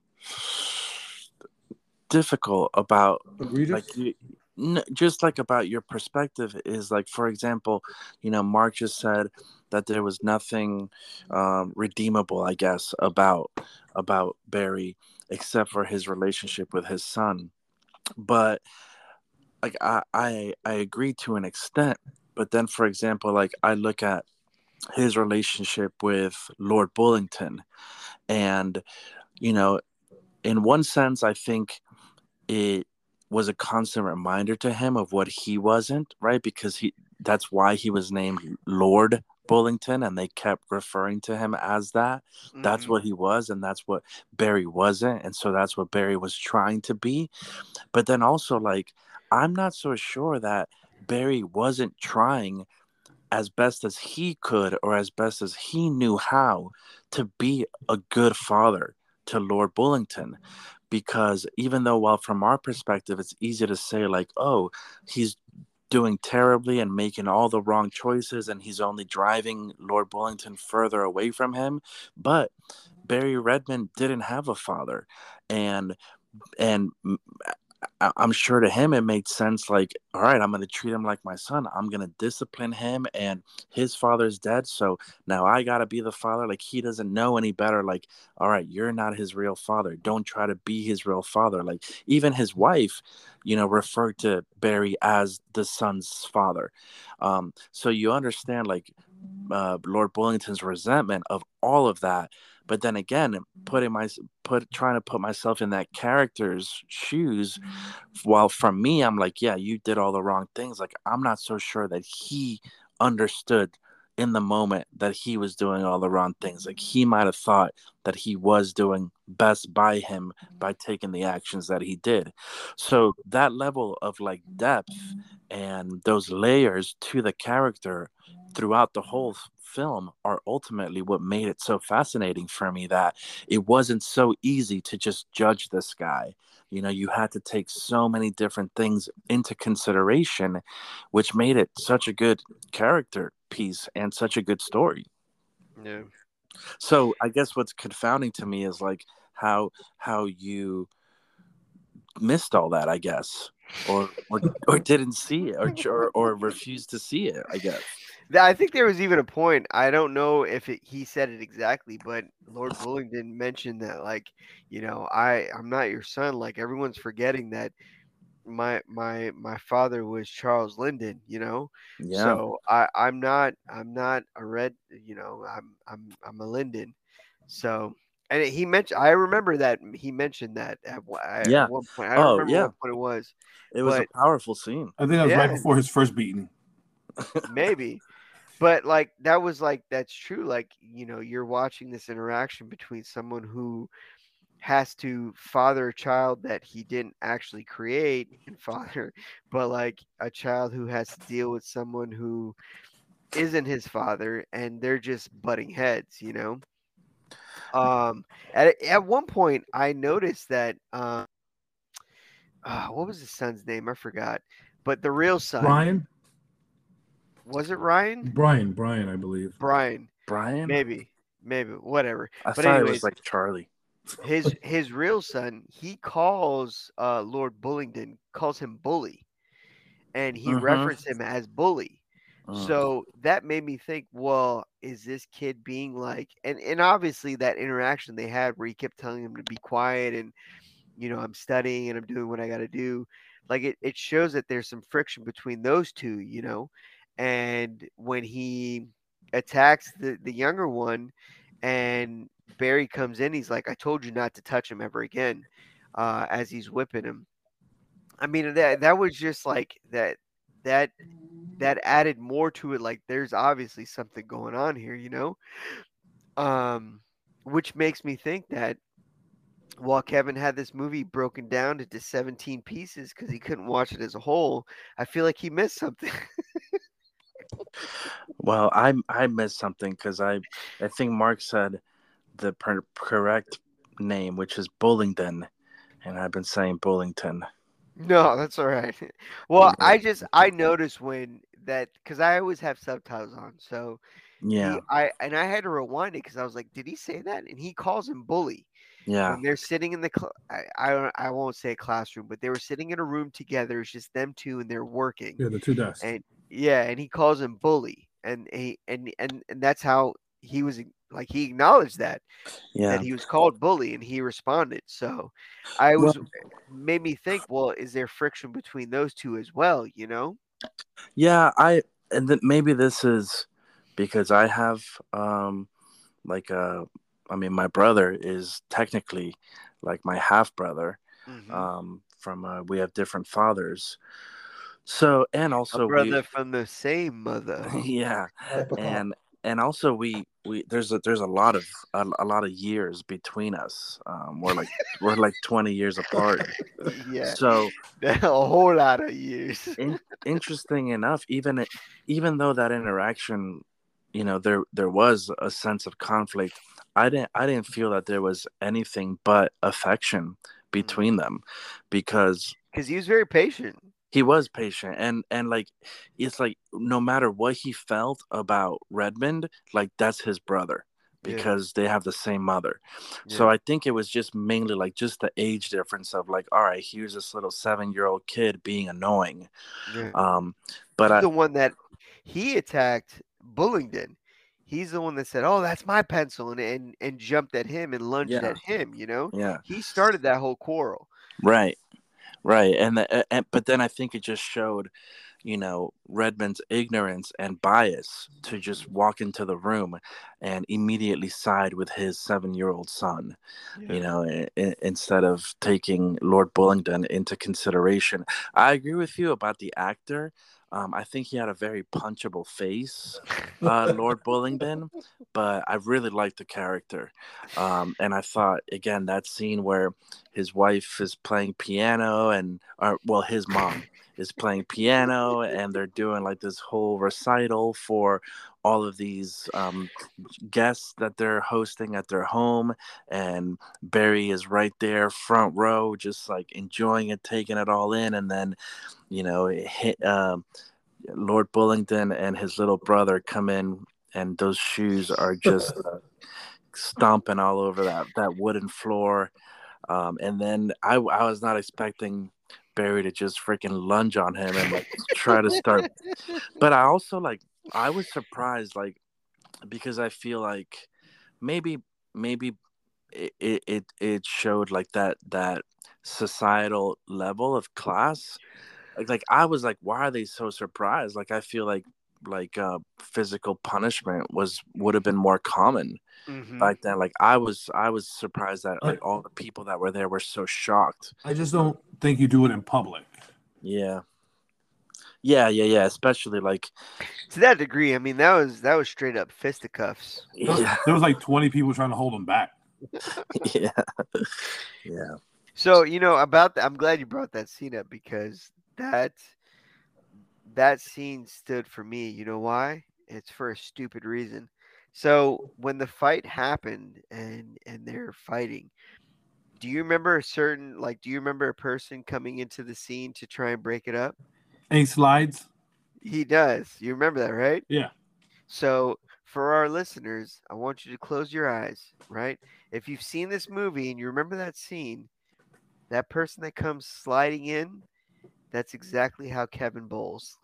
difficult about Egregious? like you, n- just like about your perspective is like, for example, you know, Mark just said that there was nothing um, redeemable, I guess, about about Barry except for his relationship with his son. But like I, I I agree to an extent. But then, for example, like I look at his relationship with Lord Bullington, and you know, in one sense, I think it was a constant reminder to him of what he wasn't, right? Because he that's why he was named Lord Bullington, and they kept referring to him as that. That's Mm-hmm. what he was, and that's what Barry wasn't. And so that's what Barry was trying to be. But then also, like, I'm not so sure that Barry wasn't trying as best as he could or as best as he knew how to be a good father to Lord Bullington. Because even though, well, from our perspective, it's easy to say, like, oh, he's doing terribly and making all the wrong choices, and he's only driving Lord Bullington further away from him. But Barry Redmond didn't have a father, and and I- I'm sure to him it made sense. Like, all right, I'm going to treat him like my son. I'm going to discipline him, and his father's dead, so now I got to be the father. Like, he doesn't know any better. Like, all right, you're not his real father. Don't try to be his real father. Like, even his wife, you know, referred to Barry as the son's father. Um, so you understand, like, uh, Lord Bullington's resentment of all of that. But then again, putting my put trying to put myself in that character's shoes, while from me, I'm like, yeah, you did all the wrong things. Like, I'm not so sure that he understood in the moment that he was doing all the wrong things. Like, he might have thought that he was doing best by him by taking the actions that he did. So that level of like depth and those layers to the character throughout the whole film are ultimately what made it so fascinating for me, that it wasn't so easy to just judge this guy. You know, you had to take so many different things into consideration, which made it such a good character piece and such a good story. Yeah. So I guess what's confounding to me is like how how you missed all that, I guess, or or, or didn't see it, or, or or refused to see it, I guess. I think there was even a point. I don't know if it, he said it exactly, but Lord Bullingdon mentioned that, like, you know, I I'm not your son. Like, everyone's forgetting that my my my father was Charles Lyndon. You know, Yeah. so I I'm not I'm not a red. You know, I'm I'm I'm a Lyndon. So. And he mentioned, I remember that he mentioned that at, one- at Yeah. one point. I don't Oh, remember yeah. what point it was, It was a but powerful scene. I think that was right yeah, before his first beating. maybe. But like that was like that's true. Like, you know, you're watching this interaction between someone who has to father a child that he didn't actually create and father, but like a child who has to deal with someone who isn't his father, and they're just butting heads, you know. Um, at at one point, I noticed that um, uh, what was his son's name? I forgot, but the real son, Brian, was it Ryan? Brian, Brian, I believe. Brian, Brian? maybe, maybe, whatever. I But thought it was anyways, like Charlie. his his real son, he calls uh Lord Bullingdon, calls him bully, and he Mm-hmm. referenced him as bully. Mm. So that made me think, well, is this kid being like, and and obviously that interaction they had where he kept telling him to be quiet, and you know, I'm studying and I'm doing what I got to do, like it it shows that there's some friction between those two, you know. And when he attacks the the younger one, and Barry comes in, he's like, I told you not to touch him ever again, uh, as he's whipping him. I mean, that that was just like that that that added more to it. Like, there's obviously something going on here, you know. Um, which makes me think that while Kevin had this movie broken down into seventeen pieces because he couldn't watch it as a whole, I feel like he missed something. Well, I I missed something because I I think Mark said the per- correct name, which is Bullingdon, and I've been saying Bullington. No, that's all right. Well, I just I noticed when that because I always have subtitles on, so Yeah, he I and I had to rewind it because I was like, did he say that? And he calls him bully yeah, when they're sitting in the cl- I I, don't, I won't say a classroom, but they were sitting in a room together. It's just them two, and they're working. Yeah, the two desks. And yeah, and he calls him bully, and he and and and that's how he was like he acknowledged that yeah. that he was called bully, and he responded. So I Well, was made me think, well, is there friction between those two as well, you know? yeah. I and then maybe this is because I have um like uh I mean my brother is technically like my half brother. Hmm. Um, from uh, we have different fathers. So and A also we brother from the same mother. yeah, and Typical. and also we we there's a there's a lot of a, a lot of years between us. Um, we're like we're like twenty years apart. Yeah, So a whole lot of years. in, interesting enough, even it- even though that interaction, you know, there there was a sense of conflict. I didn't I didn't feel that there was anything but affection between them, because Because he was very patient. he was patient, and and like it's like no matter what he felt about Redmond, like that's his brother Yeah, because they have the same mother. So yeah, I think it was just mainly like just the age difference of like, all right, here's this little seven year old kid being annoying. yeah. Um, but He's I the one that he attacked Bullingdon. He's the one that said, "Oh, that's my pencil," and and, and jumped at him and lunged yeah at him. You know, yeah he started that whole quarrel. right right, and, the, and but then I think it just showed, you know, Redmond's ignorance and bias to just walk into the room and immediately side with his seven year old son, you Yeah. know, i- i- instead of taking Lord Bullingdon into consideration. I agree with you about the actor. Um, I think he had a very punchable face, uh, Lord Bullingdon, but I really liked the character. Um, and I thought, again, that scene where his wife is playing piano and, or, well, his mom is playing piano and they're doing like this whole recital for all of these um, guests that they're hosting at their home, and Barry is right there front row just like enjoying it, taking it all in, and then you know it hit, um, Lord Bullingdon and his little brother come in, and those shoes are just uh, stomping all over that that wooden floor. Um, and then I, I was not expecting Barry to just freaking lunge on him and like try to start. But I also like I was surprised, like because I feel like maybe maybe it it, it showed like that that societal level of class. Like, like I was like, why are they so surprised? Like I feel like like uh, physical punishment was would have been more common Mm-hmm. back then. Like I was I was surprised that I, like all the people that were there were so shocked. I just don't think you do it in public. Yeah. Yeah, yeah, yeah. Especially like To that degree, I mean, that was that was straight up fisticuffs. yeah, There was like twenty people trying to hold him back. yeah, yeah. So you know about that. I'm glad you brought that scene up because that that scene stood for me. You know why? It's for a stupid reason. So when the fight happened and and they're fighting, do you remember a certain like? Do you remember a person coming into the scene to try and break it up? Any slides? He does. You remember that, right? Yeah. So, for our listeners, I want you to close your eyes, right? If you've seen this movie and you remember that scene, that person that comes sliding in, that's exactly how Kevin bowls.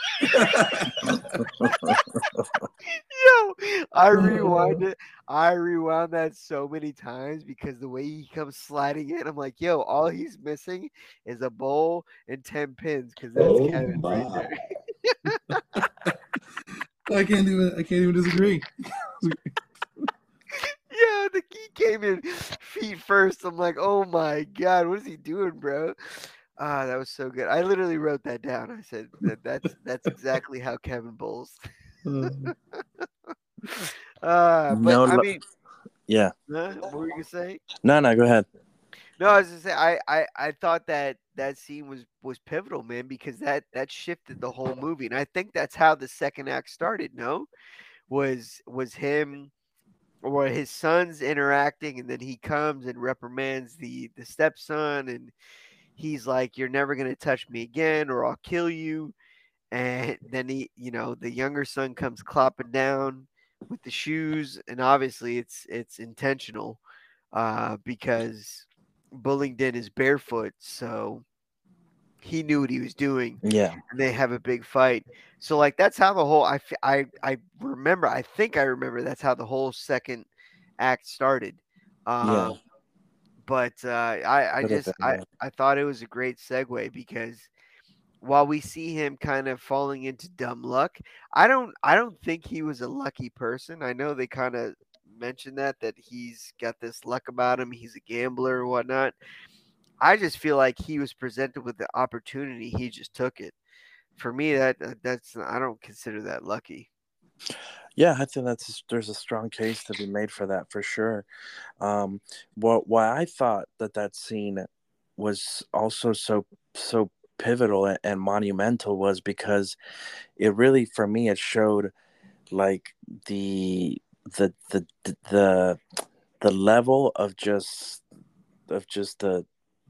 Yo, I rewind it. I rewound that so many times because the way he comes sliding in, I'm like, yo, all he's missing is a bowl and ten pins because that's Oh Kevin right my! there. I can't even. I can't even disagree. Yeah, the key came in feet first. I'm like, oh my god, what is he doing, bro? Ah, that was so good. I literally wrote that down. I said that that's that's exactly how Kevin bowls. Uh, but No, I lo- mean, yeah. huh? What were you gonna say? No, no. Go ahead. No, I was gonna say I, I I thought that that scene was was pivotal, man, because that that shifted the whole movie, and I think that's how the second act started. No, was was him or his sons interacting, and then he comes and reprimands the the stepson, and he's like, "You're never gonna touch me again, or I'll kill you." And then he, you know, the younger son comes clopping down with the shoes, and obviously it's it's intentional uh, because Bullingdon is barefoot, so he knew what he was doing, Yeah, and they have a big fight. So like that's how the whole I f- I I remember I think I remember that's how the whole second act started. yeah. Um, but uh, I I Could have just been I that. I thought it was a great segue because while we see him kind of falling into dumb luck, I don't I don't think he was a lucky person. I know they kind of mentioned that that he's got this luck about him. He's a gambler or whatnot. I just feel like he was presented with the opportunity. He just took it. For me, that that's I don't consider that lucky. Yeah, I think that's there's a strong case to be made for that for sure. Um, what why I thought that that scene was also so so pivotal and, and monumental was because it really, for me, it showed like the the the the the level of just of just the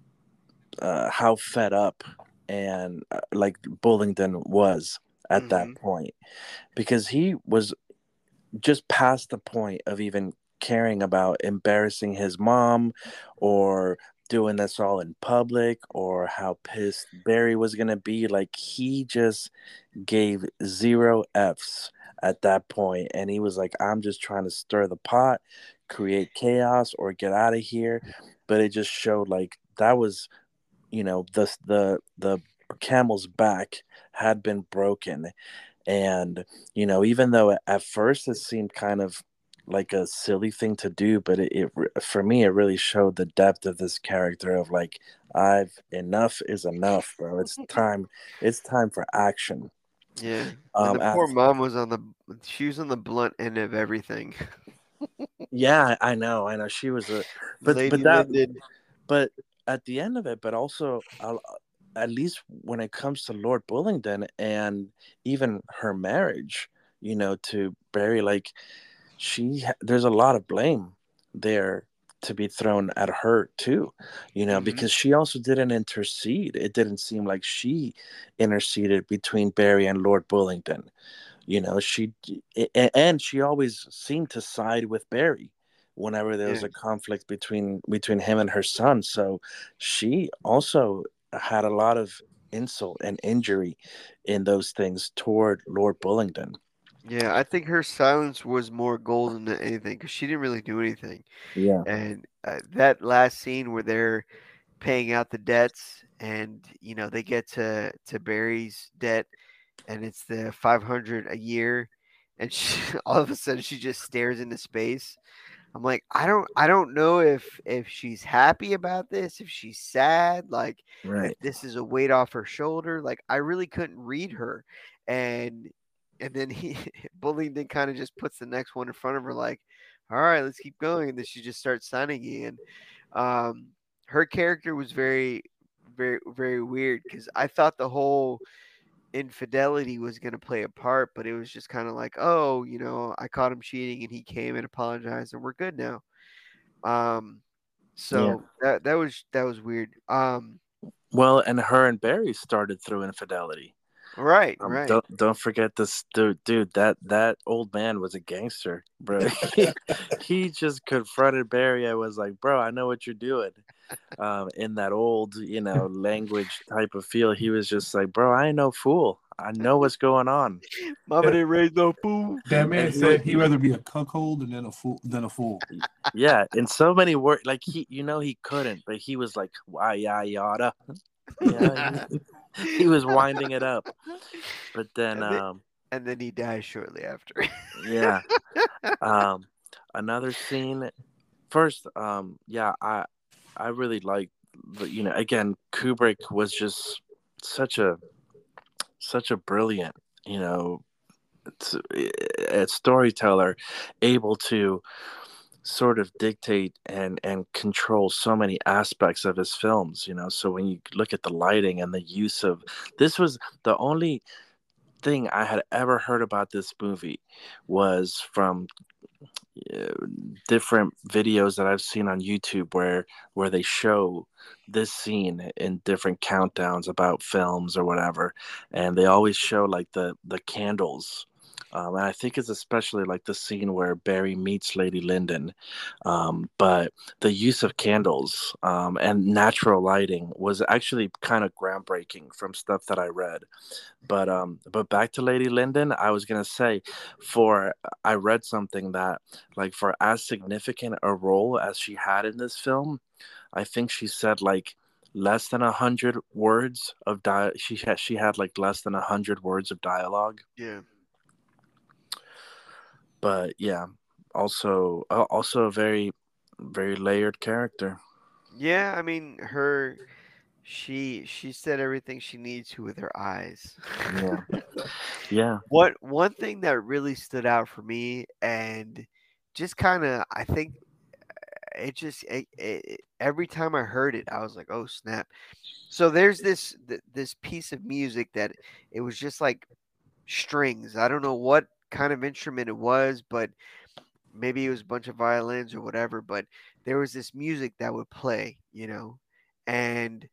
uh, how fed up and uh, like Bullingdon was at that Hmm. point, because he was just past the point of even caring about embarrassing his mom or doing this all in public or how pissed Barry was going to be. Like, he just gave zero F's at that point, and he was like, I'm just trying to stir the pot, create chaos, or get out of here. But it just showed like that was, you know, the the the camel's back had been broken. And, you know, even though at first it seemed kind of like a silly thing to do, but it, it for me, it really showed the depth of this character of like, I've enough is enough, bro. It's time. It's time for action. Yeah, and Um, the poor af- mom was on the she was on the blunt end of everything. yeah, I know, I know. She was a, but but Lady that, Lyndon. but at the end of it, but also, uh, at least when it comes to Lord Bullingdon and even her marriage, you know, to Barry, like she, there's a lot of blame there to be thrown at her too, you know, Hmm. because she also didn't intercede. It didn't seem like she interceded between Barry and Lord Bullingdon. You know, she and she always seemed to side with Barry whenever there was Yeah, a conflict between between him and her son. So she also had a lot of insult and injury in those things toward Lord Bullingdon. yeah. I think her silence was more golden than anything because she didn't really do anything. Yeah, And uh, that last scene where they're paying out the debts, and you know they get to to Barry's debt, and it's the five hundred a year, and she, all of a sudden she just stares into space. I'm like, I don't I don't know if if she's happy about this, if she's sad, like if right. this is a weight off her shoulder. Like I really couldn't read her. And and then he Bullingdon kind of just puts the next one in front of her like, all right, let's keep going. And then she just starts signing again. Um her character was very very very weird because I thought the whole infidelity was going to play a part, but it was just kind of like, oh, you know, I caught him cheating and he came and apologized and we're good now. Um, Yeah. so that that was that was weird. Um, Well, and her and Barry started through infidelity. right, Um, right. don't don't forget this dude, dude. That that old man was a gangster, bro. he, he just confronted Barry. I was like, bro, I know what you're doing. Um, in that old, you know, language type of feel, he was just like, bro, I ain't no fool. I know what's going on. Mama Yeah, didn't raise no fool. that And man he was, said he'd rather be a cuckold than a fool than a fool. yeah, in so many words, like he, you know, he couldn't, but he was like, why, yeah, yada. Yeah, he, he was winding it up. But then, and then um, and then he dies shortly after. yeah, um, another scene. First, um, yeah, I, I really liked, the, you know, again, Kubrick was just such a, such a brilliant, you know, a storyteller, able to sort of dictate and and control so many aspects of his films, you know. So when you look at the lighting and the use of, this was the only thing I had ever heard about this movie was from uh, different videos that I've seen on YouTube where where they show this scene in different countdowns about films or whatever, and they always show like the the candles. Um, and I think it's especially like the scene where Barry meets Lady Lyndon. Um, but the use of candles um, and natural lighting was actually kind of groundbreaking from stuff that I read. But um, but back to Lady Lyndon, I was gonna say, for I read something that like for as significant a role as she had in this film, I think she said like less than a hundred words of di. She had she had like less than a hundred words of dialogue. Yeah. But yeah, also uh, also a very very layered character. Yeah, I mean her She she said everything she needs to with her eyes. Yeah. Yeah. What one thing that really stood out for me, and just kind of, I think it just it, it, every time I heard it, I was like, "Oh snap!" So there's this th- this piece of music that it was just like strings. I don't know what kind of instrument it was, but maybe it was a bunch of violins or whatever. But there was this music that would play, you know, and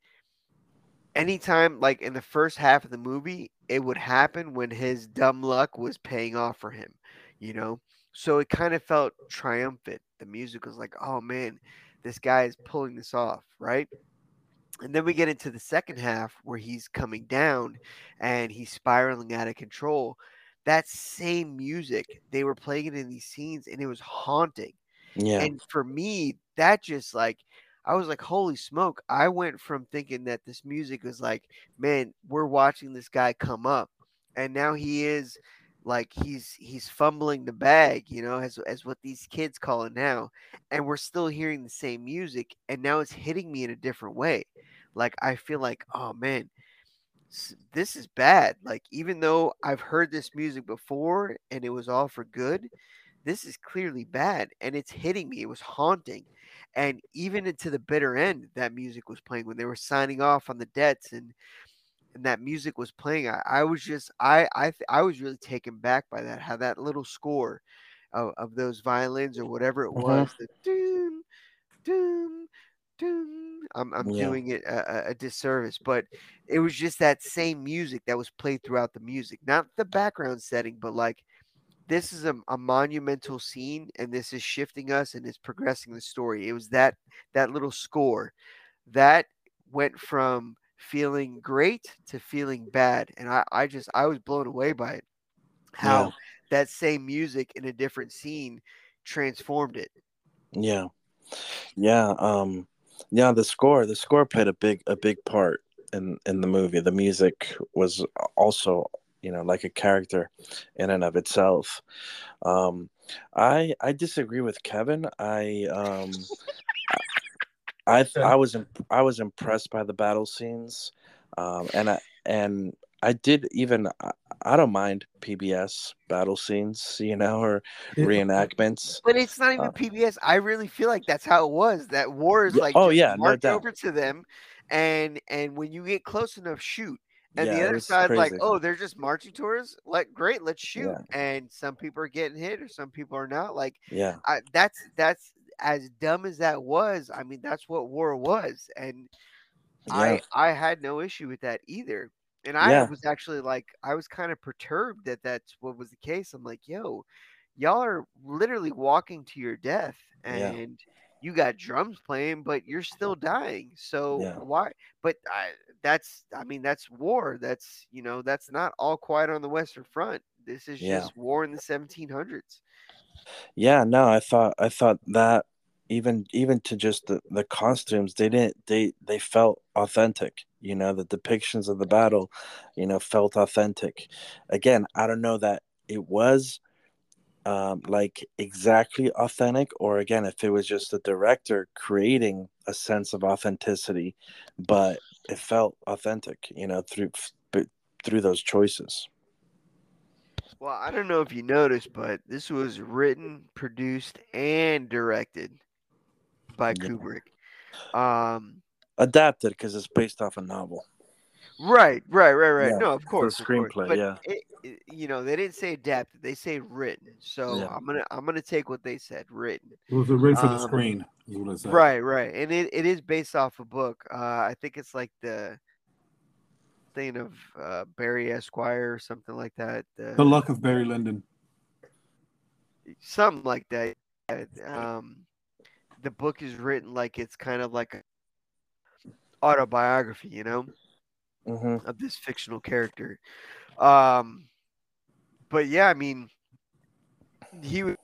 anytime, like in the first half of the movie, it would happen when his dumb luck was paying off for him, you know? So it kind of felt triumphant. The music was like, oh man, this guy is pulling this off, right? And then we get into the second half where he's coming down and he's spiraling out of control. That same music, they were playing it in these scenes and it was haunting. Yeah. And for me, that just like I was like, holy smoke. I went from thinking that this music was like, man, we're watching this guy come up. And now he is like he's he's fumbling the bag, you know, as as what these kids call it now. And we're still hearing the same music, and now it's hitting me in a different way. Like I feel like, oh man, s- this is bad. Like even though I've heard this music before and it was all for good, this is clearly bad and it's hitting me. It was haunting. And even into the bitter end, that music was playing when they were signing off on the debts and and that music was playing. I, I was just I I th- I was really taken back by that. How that little score of, of those violins or whatever it Hmm. was, the doom doom doom. I'm I'm Yeah. doing it a, a a disservice, but it was just that same music that was played throughout the music, not the background setting, but like this is a, a monumental scene and this is shifting us and it's progressing the story. It was that that little score that went from feeling great to feeling bad. And I, I just I was blown away by it. Yeah. How that same music in a different scene transformed it. Yeah. Yeah. Um yeah, the score the score played a big a big part in in the movie. The music was also, you know, like a character in and of itself. Um I I disagree with Kevin. I um I th- I was imp- I was impressed by the battle scenes, um, and I and I did even I, I don't mind P B S battle scenes, you know, or It, reenactments. But it's not Uh, even P B S. I really feel like that's how it was. That war is yeah, like oh just yeah, no march doubt. over to them, and and when you get close enough, shoot. And the Yeah, it other was side's like, crazy. oh, they're just marching towards us. Like, great, let's shoot. Yeah, And some people are getting hit, or some people are not. Like, yeah, I, that's that's as dumb as that was. I mean, that's what war was, and yeah, I I had no issue with that either. And I yeah, was actually like, I was kind of perturbed that that's what was the case. I'm like, yo, y'all are literally walking to your death yeah, and you got drums playing, but you're still dying. So yeah, why? But I, that's, I mean, that's war. That's, you know, that's not all quiet on the Western Front. This is yeah, just war in the seventeen hundreds. yeah. No, I thought I thought that even even to just the, the costumes, they didn't they they felt authentic. You know, the depictions of the battle, you know, felt authentic. Again, I don't know that it was um, like exactly authentic, or again, if it was just the director creating a sense of authenticity, but it felt authentic, you know, through through those choices. Well, I don't know if you noticed, but this was written, produced, and directed by Yeah, Kubrick. Um, adapted because it's based off a novel. right, right, right, right. Yeah, No, of so course, of course. screenplay. But Yeah, it, it, you know, they didn't say adapted; they say written. So yeah, I'm gonna, I'm gonna take what they said, written. it was written for the Um, screen, is what it said. right, right, and it, it is based off a book. Uh, I think it's like the thing of uh, Barry Esquire or something like that. The The Luck of Barry Lyndon. something like that. Um, the book is written like it's kind of like an autobiography, you know, hmm of this fictional character. Um, but yeah, I mean, he was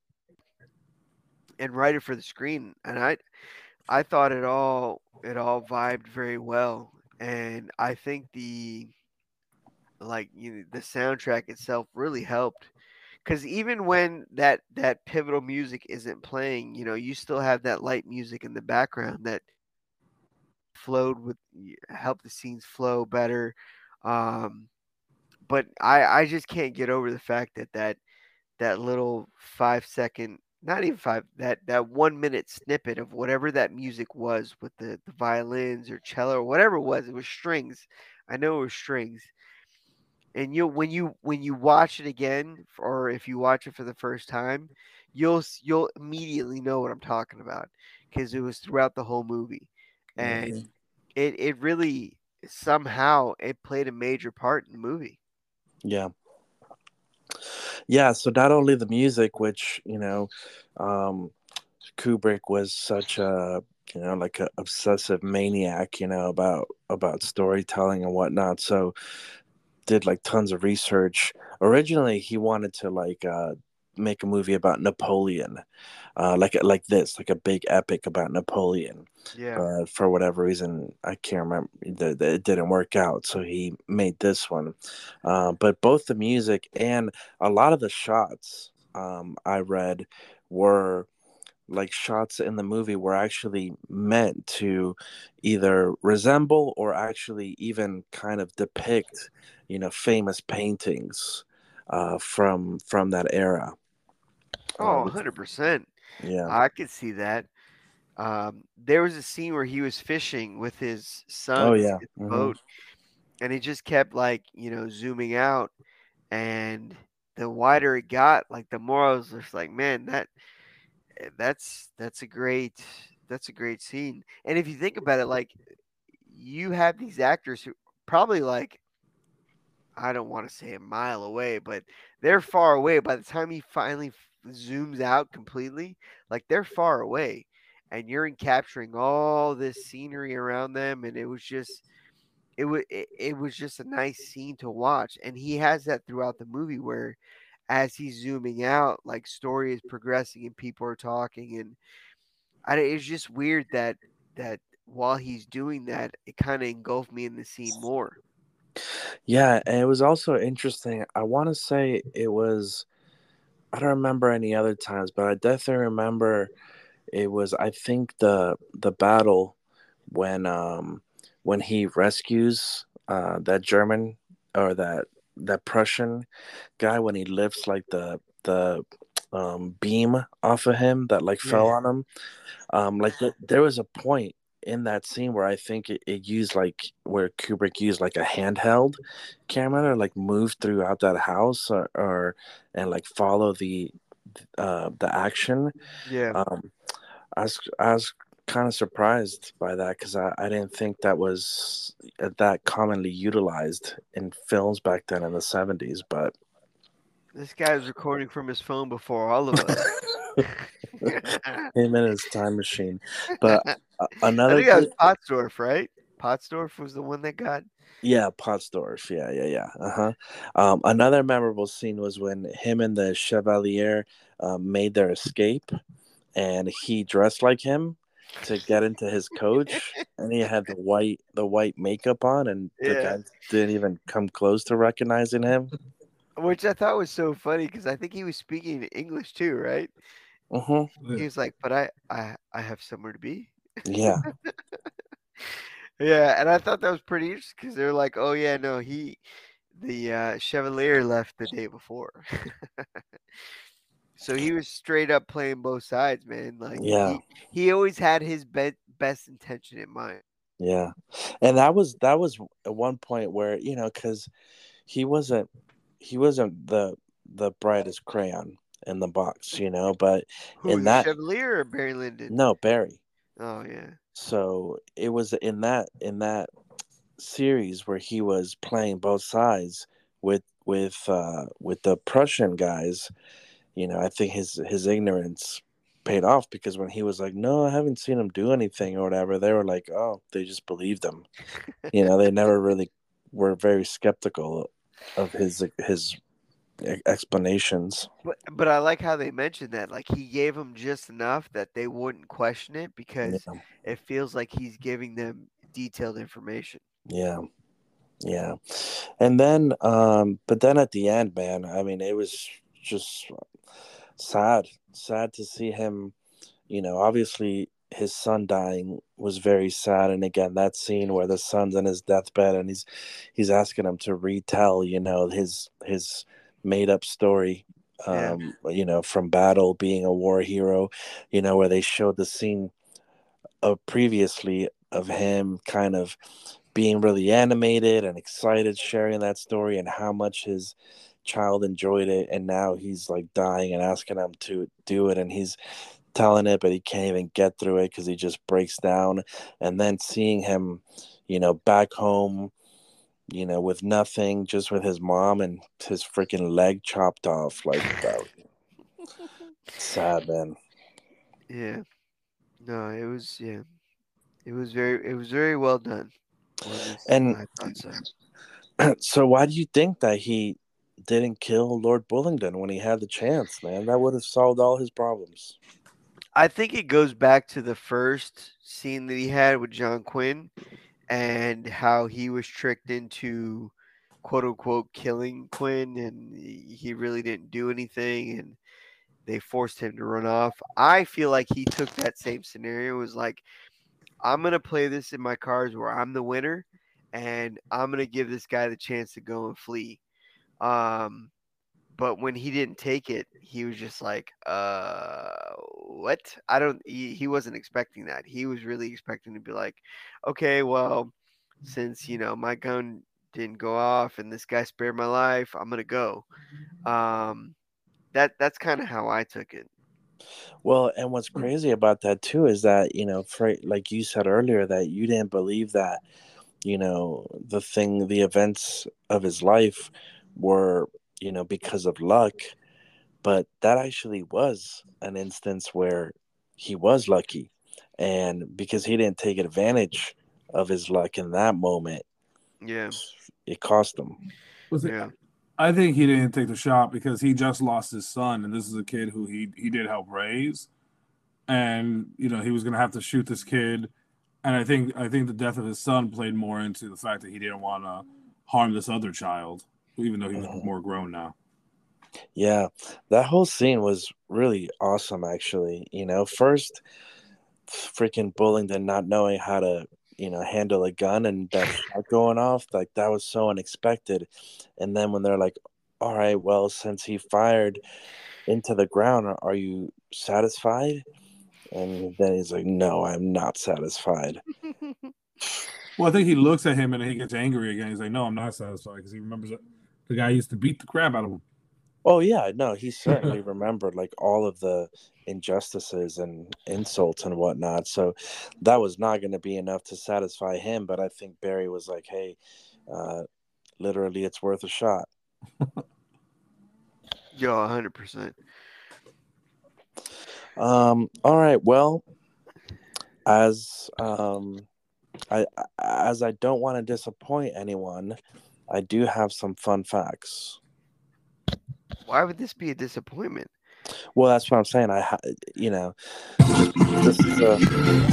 and write it for the screen, and I I thought it all it all vibed very well, and I think the like you know, the soundtrack itself really helped because even when that that pivotal music isn't playing, you know, you still have that light music in the background that flowed with helped the scenes flow better. Um, but I I just can't get over the fact that that that little five second, not even five, that that one minute snippet of whatever that music was with the, the violins or cello or whatever it was, it was strings. I know it was strings. And you when you when you watch it again, or if you watch it for the first time, you'll s- you'll immediately know what I'm talking about because it was throughout the whole movie, and Mhm. it it really somehow it played a major part in the movie. Yeah. Yeah. So not only the music, which, you know, um, Kubrick was such a, you know, like a obsessive maniac, you know, about about storytelling and whatnot. So did like tons of research. Originally, he wanted to like uh, make a movie about Napoleon, uh, like like this, like a big epic about Napoleon. Yeah. But for whatever reason, I can't remember. The, the, it didn't work out, so he made this one. Uh, but both the music and a lot of the shots um, I read were like shots in the movie were actually meant to either resemble or actually even kind of depict, you know, famous paintings uh, from from that era. Uh, Oh, which, one hundred percent. yeah. I could see that. Um, there was a scene where he was fishing with his Oh son yeah. in the Hmm. boat, and he just kept like, you know, zooming out. And the wider it got, like the more I was just like, man, that eh, that's that's a great that's a great scene. And if you think about it, like you have these actors who probably like I don't want to say a mile away, but they're far away. By the time he finally f- zooms out completely, like they're far away, and you're in capturing all this scenery around them, and it was just it was it, it was just a nice scene to watch. And he has that throughout the movie where as he's zooming out, like story is progressing and people are talking, and I, it's just weird that that while he's doing that, it kind of engulfed me in the scene more. Yeah, and it was also interesting. I want to say it was. I don't remember any other times, but I definitely remember it was. I think the the battle when um when he rescues uh that German or that that Prussian guy when he lifts like the the um beam off of him that like Yeah, fell on him. Um like th- there was a point in that scene where I think it, it used like where Kubrick used like a handheld camera to like move throughout that house or, or and like follow the uh the action. yeah. um I was I was kind of surprised by that because I, I didn't think that was uh, that commonly utilized in films back then in the seventies. But This guy was recording from his phone before all of us. him and his time machine. But uh, I another think that was good, Pottsdorf, right? Pottsdorf was the one that got. yeah, Pottsdorf, yeah, yeah, yeah. Uh huh. Um, another memorable scene was when him and the Chevalier uh, made their escape, and he dressed like him to get into his coach, and he had the white the white makeup on, and the Yeah, guy didn't even come close to recognizing him. which I thought was so funny because I think he was speaking English too, right? Hmm. He was like, "But I, I, I have somewhere to be." Yeah, Yeah, and I thought that was pretty interesting because they're like, "Oh yeah, no, he, the uh, Chevalier left the day before." So he was straight up playing both sides, man. Like yeah, he he always had his be- best intention in mind. yeah. And that was that was at one point where, you know, because he wasn't he wasn't the the brightest crayon in the box, you know, but Who, in the that, Chevalier or Barry Lyndon? no, Barry. Oh yeah, So it was in that in that series where he was playing both sides with with uh with the Prussian guys. You know, I think his his ignorance paid off because when he was like, no, I haven't seen him do anything or whatever, they were like, oh, they just believed him. You know, they never really were very skeptical of his his e- explanations. but but I like how they mentioned that. Like he gave them just enough that they wouldn't question it because Yeah, it feels like he's giving them detailed information. yeah, yeah. And then um but then at the end, man, I mean, it was just sad sad to see him, you know, obviously his son dying was very sad. And again, that scene where the son's on his deathbed and he's he's asking him to retell, you know, his his made up story, Yeah. um, you know, from battle, being a war hero, you know, where they showed the scene of previously of him kind of being really animated and excited sharing that story and how much his child enjoyed it, and now he's like dying and asking him to do it, and he's telling it but he can't even get through it because he just breaks down. And then seeing him, you know, back home, you know, with nothing, just with his mom and his freaking leg chopped off, like that. Sad, man. Yeah. No, it was yeah. It was very it was very well done. Well, this And I thought so. so why do you think that he didn't kill Lord Bullingdon when he had the chance, man? That would have solved all his problems. I think it goes back to the first scene that he had with John Quinn and how he was tricked into quote unquote killing Quinn and he really didn't do anything and they forced him to run off. I feel like he took that same scenario, was like, I'm gonna play this in my cards where I'm the winner and I'm gonna give this guy the chance to go and flee. Um but when he didn't take it, he was just like, uh, what? I don't, he, he wasn't expecting that. He was really expecting to be like, okay, well, since, you know, my gun didn't go off and this guy spared my life, I'm going to go. Um, that, that's kind of how I took it. Well, and what's crazy about that too is that, you know, for, like you said earlier, that you didn't believe that, you know, the thing, the events of his life were, you know, because of luck. But that actually was an instance where he was lucky. And because he didn't take advantage of his luck in that moment, Yeah. it cost him. Was it? Yeah. I think he didn't take the shot because he just lost his son, and this is a kid who he he did help raise, and you know he was going to have to shoot this kid, and I think I think the death of his son played more into the fact that he didn't want to harm this other child, even though he was Mhm. more grown now. Yeah, that whole scene was really awesome, actually. You know, first, freaking Bullingdon not knowing how to, you know, handle a gun and that shot going off, like that was so unexpected. And then when they're like, all right, well, since he fired into the ground, are, are you satisfied? And then he's like, no, I'm not satisfied. Well, I think he looks at him and he gets angry again. He's like, "No, I'm not satisfied," because he remembers that the guy used to beat the crap out of him. Oh yeah, no, he certainly remembered like all of the injustices and insults and whatnot. So that was not going to be enough to satisfy him. But I think Barry was like, "Hey, uh, literally, it's worth a shot." Yo, one hundred percent. Um, all right. Well, as um, I as I don't want to disappoint anyone, I do have some fun facts. Why would this be a disappointment? Well, that's what I'm saying. I, ha- you know, this is a.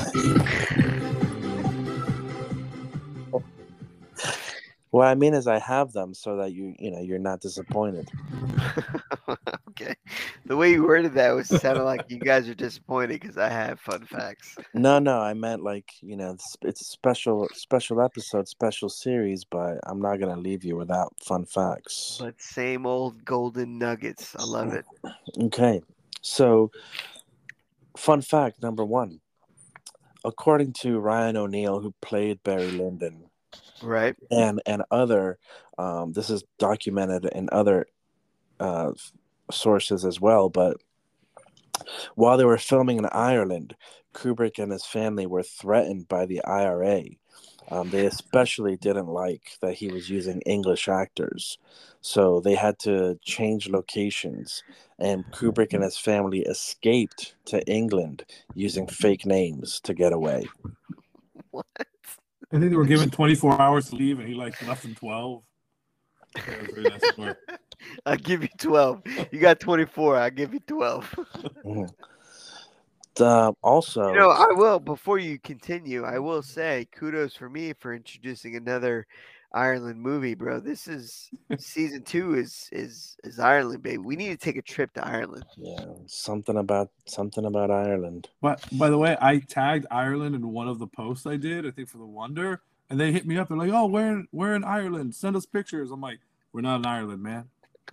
What I mean is, I have them so that you, you know, you're not disappointed. Okay. The way you worded that was sounded like you guys are disappointed because I have fun facts. No, no, I meant like, you know, it's, it's a special, special episode, special series, but I'm not gonna leave you without fun facts. But same old golden nuggets. I love it. Okay, so fun fact number one, according to Ryan O'Neal, who played Barry Lyndon, Right. and and other, um, this is documented in other uh, sources as well, but while they were filming in Ireland, Kubrick and his family were threatened by the I R A. Um, they especially didn't like that he was using English actors. So they had to change locations. And Kubrick and his family escaped to England using fake names to get away. What? I think they were given twenty-four hours to leave, and he like left in twelve. That was a very nice story. I'll give you twelve. You got twenty-four. I'll give you twelve. Mhm. Uh, also, You know, I will, before you continue, I will say kudos for me for introducing another Ireland movie, bro. This is season two is is is Ireland, baby. We need to take a trip to Ireland. Yeah, something about something about Ireland. But by the way, I tagged Ireland in one of the posts I did, I think for the Wonder, and they hit me up. They're like, "Oh, we're in, we're in Ireland. Send us pictures." I'm like, "We're not in Ireland, man."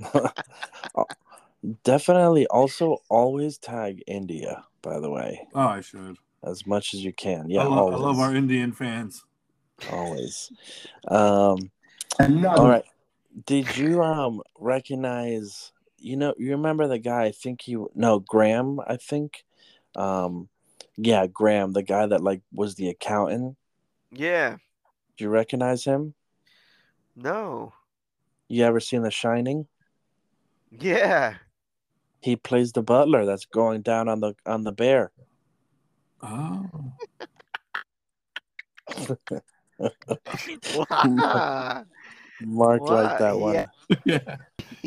Definitely. Also, always tag India. By the way, Oh, I should. as much as you can. Yeah, I, lo- always. I love our Indian fans. Always. Um, Another. all right. Did you um recognize? You know, you remember the guy? I think he no Graham. I think. Um, yeah, Graham, the guy that like was the accountant. Yeah. Do you recognize him? No. You ever seen The Shining? Yeah. He plays the butler that's going down on the on the bear. Oh. Wow. Mark Wow, like that one. yeah. Yeah.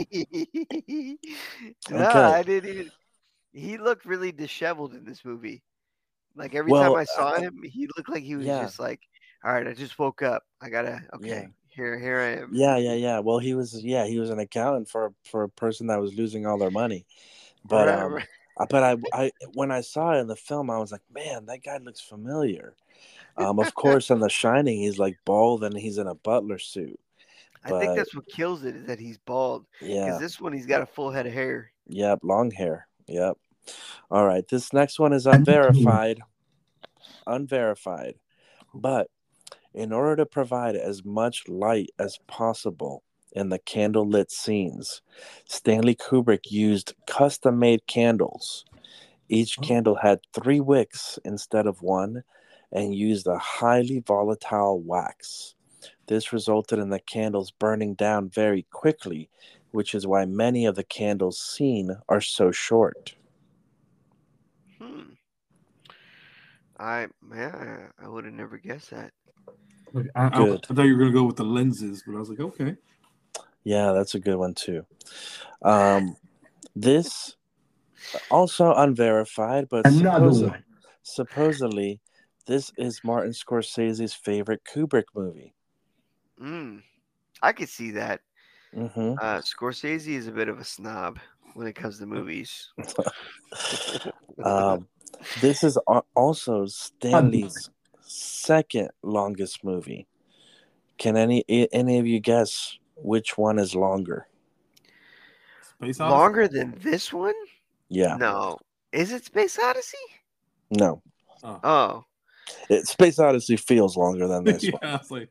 No, Okay. I didn't even. He looked really disheveled in this movie. Like every Well, time I saw uh, him, he looked like he was yeah. just like, "All right, I just woke up. I gotta. Okay, Yeah. here, here I am." Yeah, yeah, yeah. Well, he was yeah, he was an accountant for for a person that was losing all their money. But Right, um right. I- but I I when I saw it in the film, I was like, man, that guy looks familiar. Um, of course, in The Shining, he's like bald and he's in a butler suit. I think But that's what kills it is that he's bald. Because yeah, this one, he's got a full head of hair. yep, long hair. Yep. All right, this next one is unverified. Unverified. But in order to provide as much light as possible in the candlelit scenes, Stanley Kubrick used custom-made candles. Each Oh. candle had three wicks instead of one and used a highly volatile wax. This resulted in the candles burning down very quickly, which is why many of the candles seen are so short. Hmm. I man, I would have never guessed that. Like, I, I, I Good. thought you were gonna go with the lenses, but I was like, okay. Yeah, that's a good one too. Um, this also unverified, but Another supposedly, one. supposedly this is Martin Scorsese's favorite Kubrick movie. Mm. I could see that. Mm-hmm. Uh, Scorsese is a bit of a snob when it comes to movies. um, this is al- also Stanley's second longest movie. Can any any of you guess which one is longer? Space Odyssey? Longer than this one? Yeah, No. Is it Space Odyssey? no. Oh. Oh. It, Space Odyssey feels longer than this yeah, one. I was like,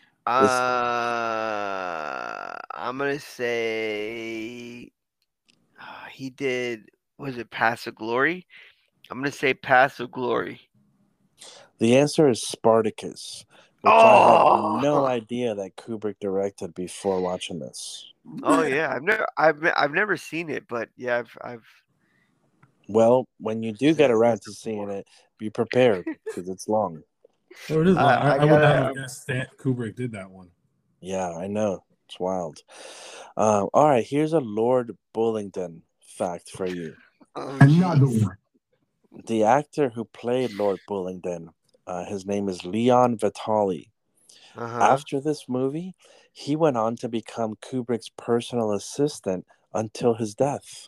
Uh, I'm gonna say uh, he did. Was it Pass of Glory? I'm gonna say Pass of Glory. The answer is Spartacus, which Oh! I had no idea that Kubrick directed before watching this. Oh yeah, I've never, I've, ne- I've never seen it, but yeah, I've, I've. Well, when you do get around to seeing it, be prepared because it's long. oh, it is. I- long. I, I I, would not gotta- have guessed that Kubrick did that one. Yeah, I know. It's wild. Um, all right, here's a Lord Bullingdon fact for you. Oh, Another jeez. one. The actor who played Lord Bullingdon, uh, his name is Leon Vitali. Uh-huh. After this movie, he went on to become Kubrick's personal assistant until his death.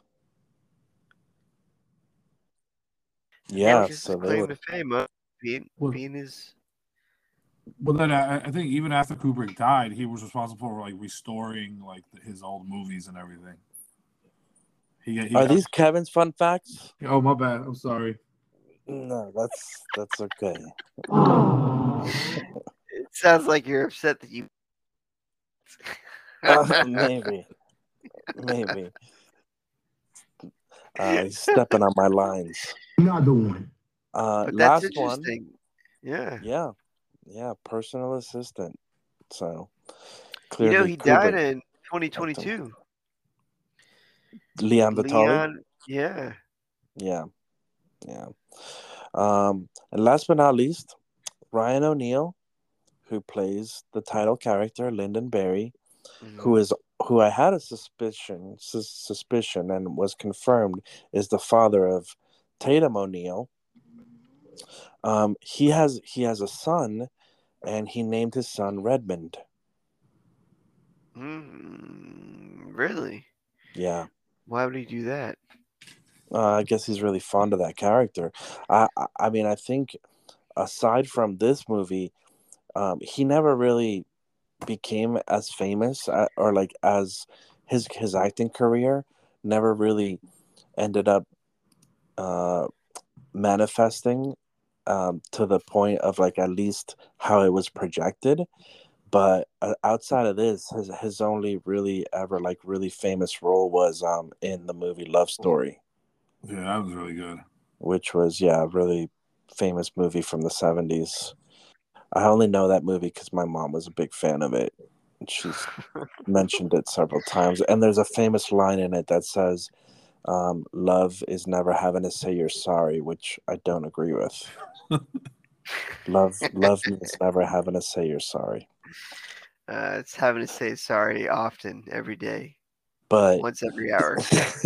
Yeah, Which is so his they claim would. to fame, huh? Being, Well- being his. Well, then I, I think even after Kubrick died, he was responsible for like restoring like his old movies and everything. He, he Are these Kevin's fun facts? Oh, my bad. I'm sorry. No, that's that's okay. It sounds like you're upset that you. Uh, maybe, maybe. Uh, he's stepping on my lines. Another one. Uh, But that's last one. interesting. Yeah. Yeah, yeah, personal assistant. So You clearly, know, he died Kubrick- in twenty twenty-two. Leon Vitali. Leon, yeah. Yeah, yeah. Um, and last but not least, Ryan O'Neal, who plays the title character Lyndon Barry, Mhm. who is who I had a suspicion sus- suspicion and was confirmed is the father of Tatum O'Neal. Um, he has he has a son, and he named his son Redmond. Mm, really? Yeah. Why would he do that? Uh, I guess he's really fond of that character. I, I, I mean, I think aside from this movie, um, he never really became as famous uh, or like as his his acting career never really ended up uh, manifesting um, to the point of like at least how it was projected. But uh, outside of this, his his only really ever like really famous role was um in the movie Love Story, Yeah, that was really good. which was yeah a really famous movie from the seventies. I only know that movie because my mom was a big fan of it. She's mentioned it several times, and there's a famous line in it that says, um, "Love is never having to say you're sorry," which I don't agree with. Love, love means never having to say you're sorry. Uh, it's having to say sorry often, every day, But once every hour.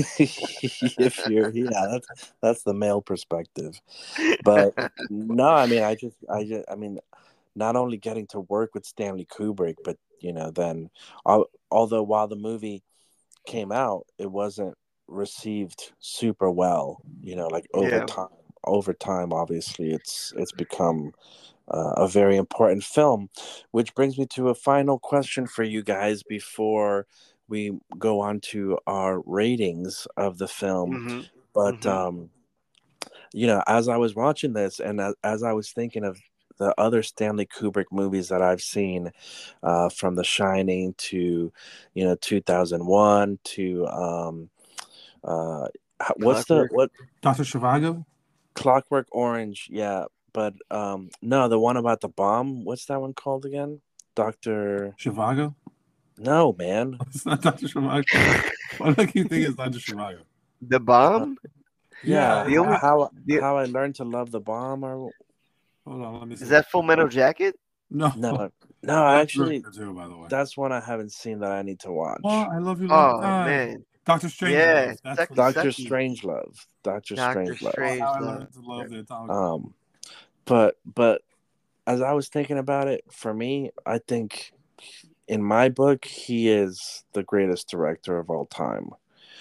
if you're, yeah, that's that's the male perspective. But no, I mean, I just, I just, I mean, not only getting to work with Stanley Kubrick, but you know, then, al- although while the movie came out, it wasn't received super well. You know, like over Yeah. time, over time, obviously, it's it's become uh, a very important film. Which brings me to a final question for you guys before we go on to our ratings of the film. hmm But hmm um, you know, as I was watching this, and as, as I was thinking of the other Stanley Kubrick movies that I've seen, uh, from The Shining to, you know, two thousand one to um, uh, h- what's the Clockwork. what Doctor Shivago? Clockwork Orange? Yeah, but um, no, the one about the bomb. What's that one called again? Doctor? Shivago? No, man. It's not Doctor Shivago. Why do I keep thinking it's Doctor Shivago? The Uh, bomb. yeah, Yeah, The h- only yeah. how the, how I learned to love the bomb, or Hold on, let me is see. that Full Metal Jacket? No, no, no. that's really Actually, good too, by the way. that's one I haven't seen that I need to Oh, watch. I love you long Oh time. man, Doctor yeah, Strangelove. That's what sucky it is. Doctor sucky. Strangelove. Doctor Doctor Strangelove. Oh, how I Strangelove. learned to love the atomic bomb. Um, but but as I was thinking about it, for me, I think in my book, he is the greatest director of all time.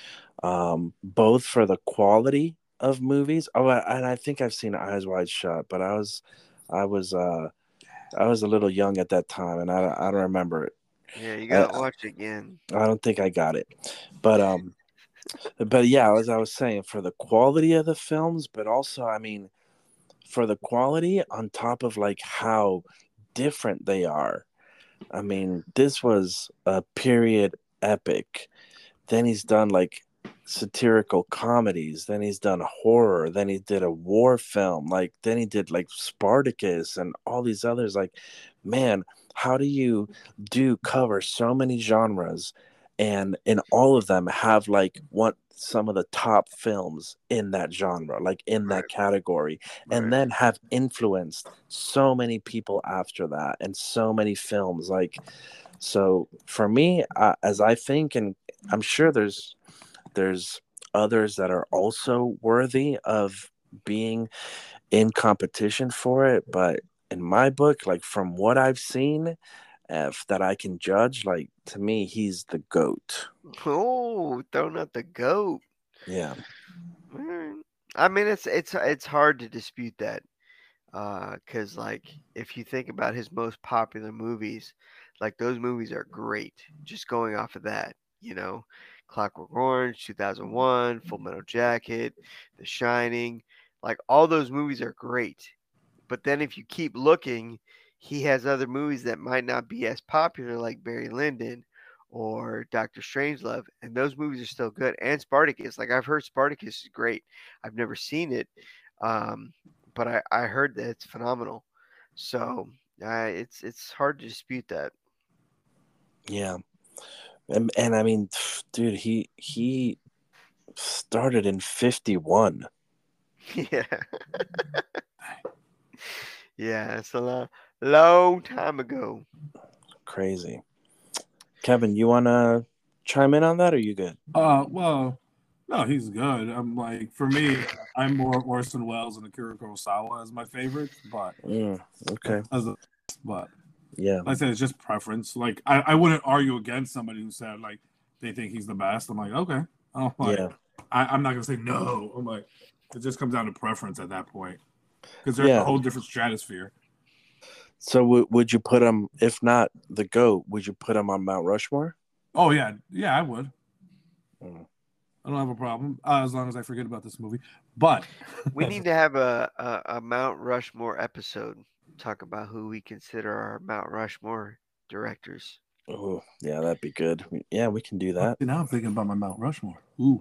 Um, both for the quality of movies. Oh, I- and I think I've seen Eyes Wide Shut, but I was, I was, uh, I was a little young at that time, and I, don't- I don't remember it. Yeah, you I, gotta watch it again. I don't think I got it, but um, but yeah, as I was saying, for the quality of the films, but also, I mean, for the quality on top of like how different they are. I mean, this was a period epic. Then he's done like satirical comedies. Then he's done horror. Then he did a war film. Like, then he did like Spartacus and all these others. Like, man, how do you do cover so many genres and in all of them have like what some of the top films in that genre, like in Right, that category, and right. then have influenced so many people after that and so many films like so for me, uh, as I think, and I'm sure there's there's others that are also worthy of being in competition for it, but in my book, like from what I've seen, if that I can judge, like to me, he's the goat. Oh, throwing out the goat. Yeah, Mm, I mean, it's it's it's hard to dispute that. Uh, 'cause like if you think about his most popular movies, like those movies are great. Just going off of that, you know, Clockwork Orange, two thousand one, Full Metal Jacket, The Shining, like all those movies are great. But then if you keep looking, he has other movies that might not be as popular, like Barry Lyndon or Doctor Strangelove, and those movies are still good. And Spartacus, like I've heard Spartacus is great. I've never seen it, um, but I, I heard that it's phenomenal. So uh, it's it's hard to dispute that. yeah, and and I mean, dude, he he started in fifty-one. Yeah, yeah, it's a long, long time ago. Crazy. Kevin, you wanna chime in on that, or are you good? Uh, well, no, he's good. I'm like, for me, I'm more Orson Welles and Akira Kurosawa as my favorites, but Mm, okay. as a, but Yeah. Like I said, it's just preference. Like I, I wouldn't argue against somebody who said like they think he's the best. I'm like, okay. I'm like, Yeah. I, I'm not gonna say no. I'm like, it just comes down to preference at that point because they're in Yeah. a whole different stratosphere. So w- would you put him, if not the GOAT, would you put him on Mount Rushmore? Oh yeah, yeah, I would. Mm. I don't have a problem uh, as long as I forget about this movie. But We need to have a, a, a Mount Rushmore episode. Talk about who we consider our Mount Rushmore directors. Oh, yeah, that'd be good. Yeah, we can do that. now I'm thinking about my Mount Rushmore. Ooh.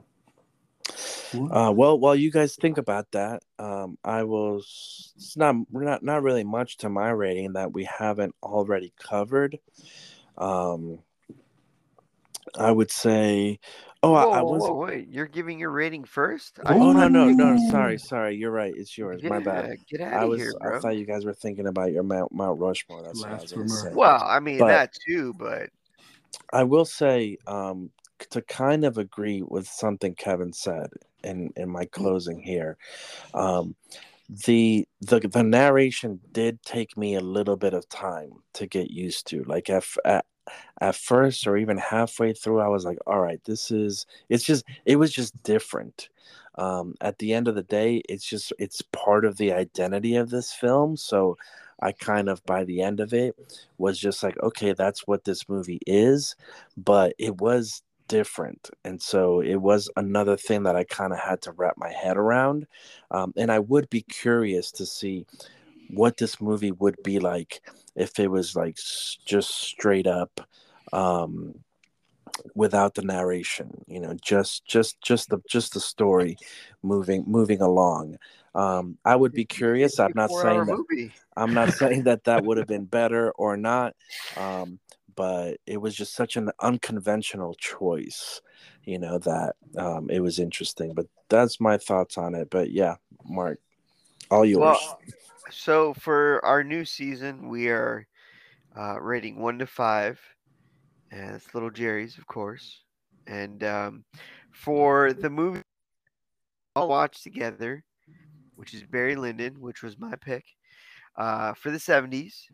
Uh, well, while you guys think about that, um, I will. It's not not not really much to my rating that we haven't already covered. Um, I would say. Oh, Whoa, I, I whoa, was. whoa, wait! You're giving your rating first? I Oh no thought no you- no! Sorry sorry. You're right. It's yours. My bad. Yeah, get out I of was. here, I bro. thought you guys were thinking about your Mount Mount Rushmore. That's what I was going to Blasphemer. say. Well, I mean But- that too, but I will say, um, to kind of agree with something Kevin said in, in my closing here, um, the, the the narration did take me a little bit of time to get used to. Like at, at at first or even halfway through, I was like, all right, this is it's just it was just different. Um, at the end of the day, it's just it's part of the identity of this film. So I kind of by the end of it was just like, okay, that's what this movie is, but it was different, and so it was another thing that I kind of had to wrap my head around. Um, and I would be curious to see what this movie would be like if it was like s- just straight up, um, without the narration, you know, just just just the just the story moving moving along. um I would be curious. I'm not four-hour saying that movie. I'm not saying that that would have been better or not, um but it was just such an unconventional choice, you know, that um it was interesting. But that's my thoughts on it. But yeah, Mark, all yours. Well, so for our new season, we are uh, rating one to five, and it's Little Jerry's, of course. And um, for the movie I'll watch together, which is Barry Lyndon, which was my pick uh, for the seventies,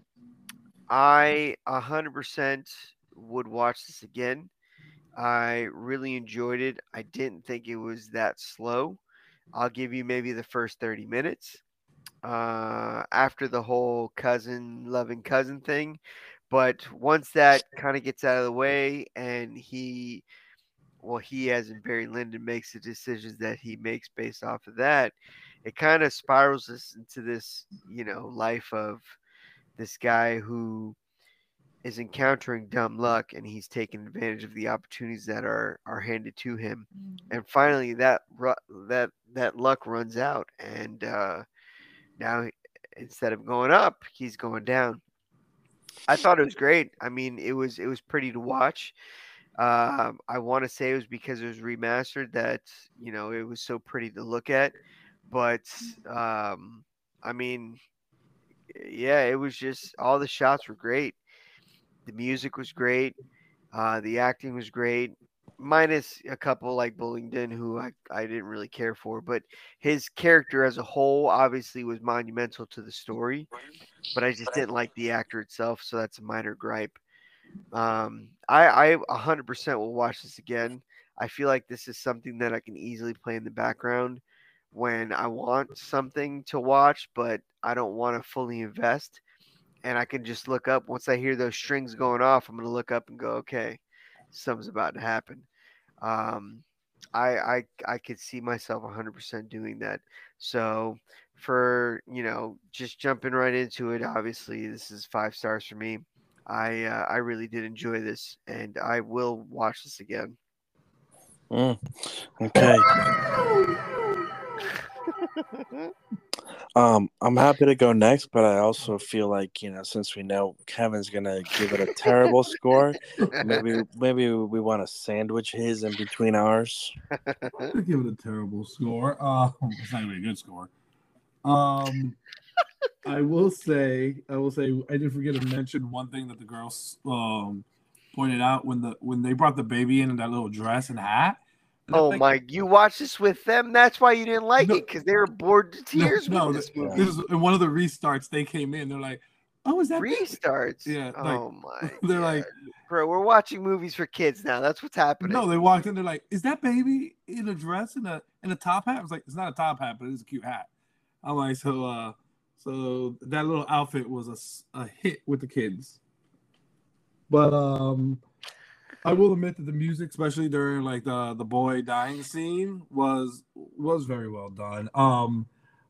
I one hundred percent would watch this again. I really enjoyed it. I didn't think it was that slow. I'll give you maybe the first thirty minutes uh, after the whole cousin loving cousin thing. But once that kind of gets out of the way and he, well, he as in Barry Lyndon makes the decisions that he makes based off of that, it kind of spirals us into this, you know, life of this guy who is encountering dumb luck and he's taking advantage of the opportunities that are are handed to him. And finally that ru- that that luck runs out, and uh now instead of going up, he's going down. I thought it was great. I mean, it was it was pretty to watch. Um, I want to say it was because it was remastered that, you know, it was so pretty to look at. But um, I mean, yeah, it was just all the shots were great. The music was great. Uh, the acting was great, minus a couple like Bullingdon, who I, I didn't really care for. But his character as a whole obviously was monumental to the story. But I just didn't like the actor itself, so that's a minor gripe. Um, I, I one hundred percent will watch this again. I feel like this is something that I can easily play in the background when I want something to watch, but I don't want to fully invest. And I can just look up once I hear those strings going off. I'm going to look up and go, okay, something's about to happen. Um, I I I could see myself one hundred percent doing that. So for, you know, just jumping right into it, obviously this is five stars for me. I uh, I really did enjoy this, and I will watch this again. Mm, okay. Um, I'm happy to go next, but I also feel like, you know, since we know Kevin's gonna give it a terrible score, maybe maybe we want to sandwich his in between ours. I give it a terrible score. Um, it's not even a good score. Um, I will say, I will say, I did forget to mention one thing that the girls um pointed out when the when they brought the baby in in that little dress and hat. And I'm Oh like, my! You watched this with them? That's why you didn't like No. it, because they were bored to No, tears no, with this th- movie. this is in one of the restarts. They came in. They're like, oh, is that Restarts. Yeah, like, Oh my. they're God. like, bro, we're watching movies for kids now. That's what's happening. no, they walked in. They're like, is that baby in a dress and a in a top hat? I was like, it's not a top hat, but it's a cute hat. I'm like, so, uh, so that little outfit was a, a hit with the kids. But um, I will admit that the music, especially during like the the boy dying scene, was was very well done. Um,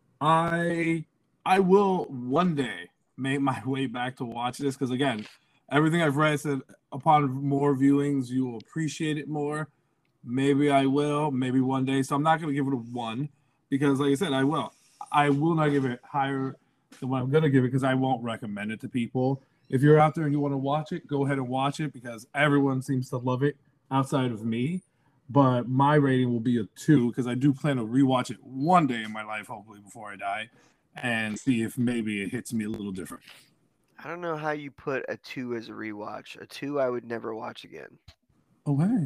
I I will one day make my way back to watch this because again, everything I've read said upon more viewings you will appreciate it more. Maybe I will, maybe one day. So I'm not gonna give it a one because, like I said, I will. I will not give it higher than what I'm gonna give it because I won't recommend it to people. If you're out there and you want to watch it, go ahead and watch it because everyone seems to love it outside of me. But my rating will be a two because I do plan to rewatch it one day in my life, hopefully before I die, and see if maybe it hits me a little different. I don't know how you put a two as a rewatch. A two I would never watch again. Okay.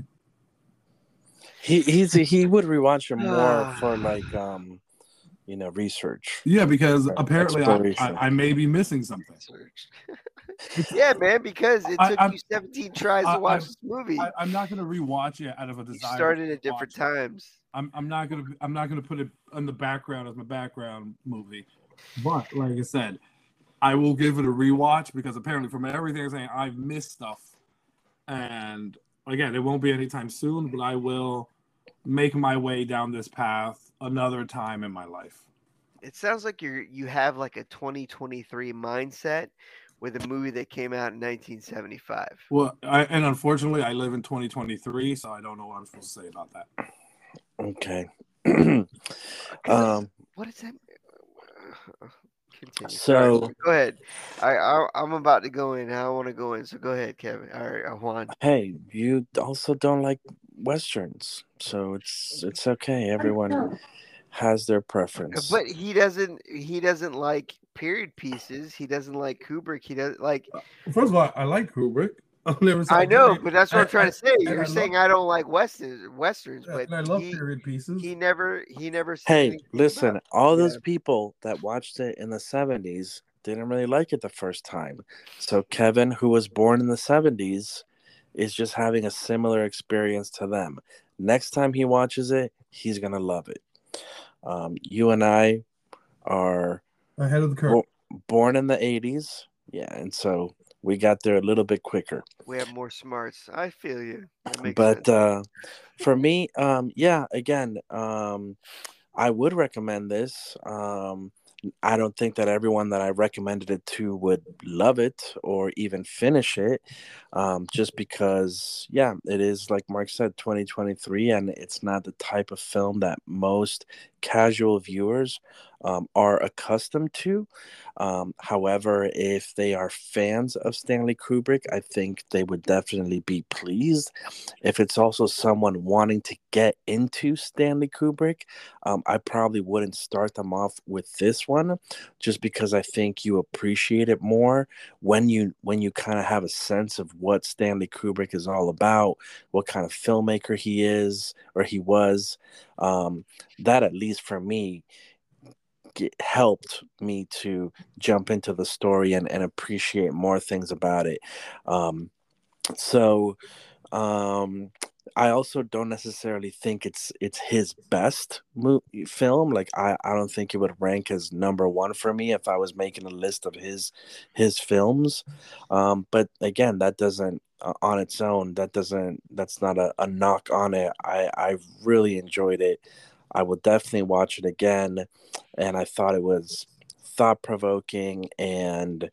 He he's he would rewatch it more for like um you know research. Yeah, because Or apparently I, exploration. I, I may be missing something. Yeah, man, because it I- took I'm- you seventeen tries I- to watch I- this movie. I, I'm not going to rewatch it out of a You desire. started to at different watch it. times. I'm I'm not gonna I'm not gonna put it in the background as my background movie, but like I said, I will give it a rewatch because apparently from everything I'm saying I've missed stuff, and again it won't be anytime soon, but I will make my way down this path another time in my life. It sounds like you're you have like a twenty twenty-three mindset with a movie that came out in nineteen seventy-five. Well, I, and unfortunately I live in twenty twenty-three, so I don't know what I'm supposed to say about that. Okay. 'Cause um. what is that? Continue. So- Sorry. Go ahead. I, I I'm about to go in. I don't want to go in. So go ahead, Kevin. All right, uh, Juan. Hey, you also don't like westerns, so it's it's okay. Everyone has their preference. But he doesn't. He doesn't like period pieces. He doesn't like Kubrick. He doesn't like. First of all, I like Kubrick. I've never said I know, any- but that's what I'm I- trying I- to say. and You're I saying love- I don't like westerns, westerns, Yeah, but and I love he, period pieces. he never he never said Hey, anything listen, about it. all Yeah. those people that watched it in the seventies didn't really like it the first time. So Kevin, who was born in the seventies, is just having a similar experience to them. Next time he watches it, he's going to love it. Um, you and I are Ahead of the curve. bo- born in the eighties. Yeah, and so we got there a little bit quicker. We have more smarts. I feel you. That makes But sense. uh, for me, um, yeah, again, um, I would recommend this. Um, I don't think that everyone that I recommended it to would love it or even finish it, um, just because, yeah, it is, like Mark said, twenty twenty-three, and it's not the type of film that most casual viewers um, are accustomed to. Um, however, if they are fans of Stanley Kubrick, I think they would definitely be pleased. If it's also someone wanting to get into Stanley Kubrick, um, I probably wouldn't start them off with this one, just because I think you appreciate it more when you when you kind of have a sense of what Stanley Kubrick is all about, what kind of filmmaker he is or he was. Um, that, at least for me, get, helped me to jump into the story and, and appreciate more things about it. Um, so um, I also don't necessarily think it's it's his best movie, film. Like I, I don't think it would rank as number one for me if I was making a list of his his films. Um, but again, that doesn't uh, on its own that doesn't that's not a, a knock on it. I I really enjoyed it. I will definitely watch it again, and I thought it was thought provoking and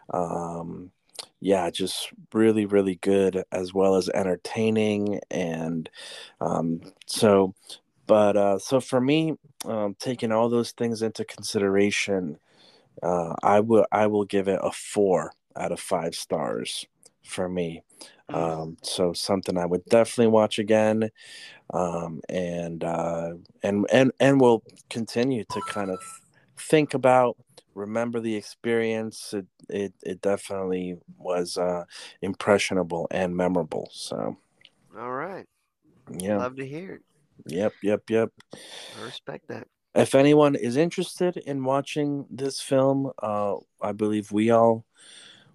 um yeah, just really, really good, as well as entertaining. And um, so, but uh, so for me, um, taking all those things into consideration, uh, I will I will give it a four out of five stars for me. Um, so something I would definitely watch again, um, and uh, and and and will continue to kind of think about, remember the experience. It it, it definitely was uh, impressionable and memorable. So All right. yeah, Love to hear it. yep, yep, yep. I respect that. If anyone is interested in watching this film, uh, I believe we all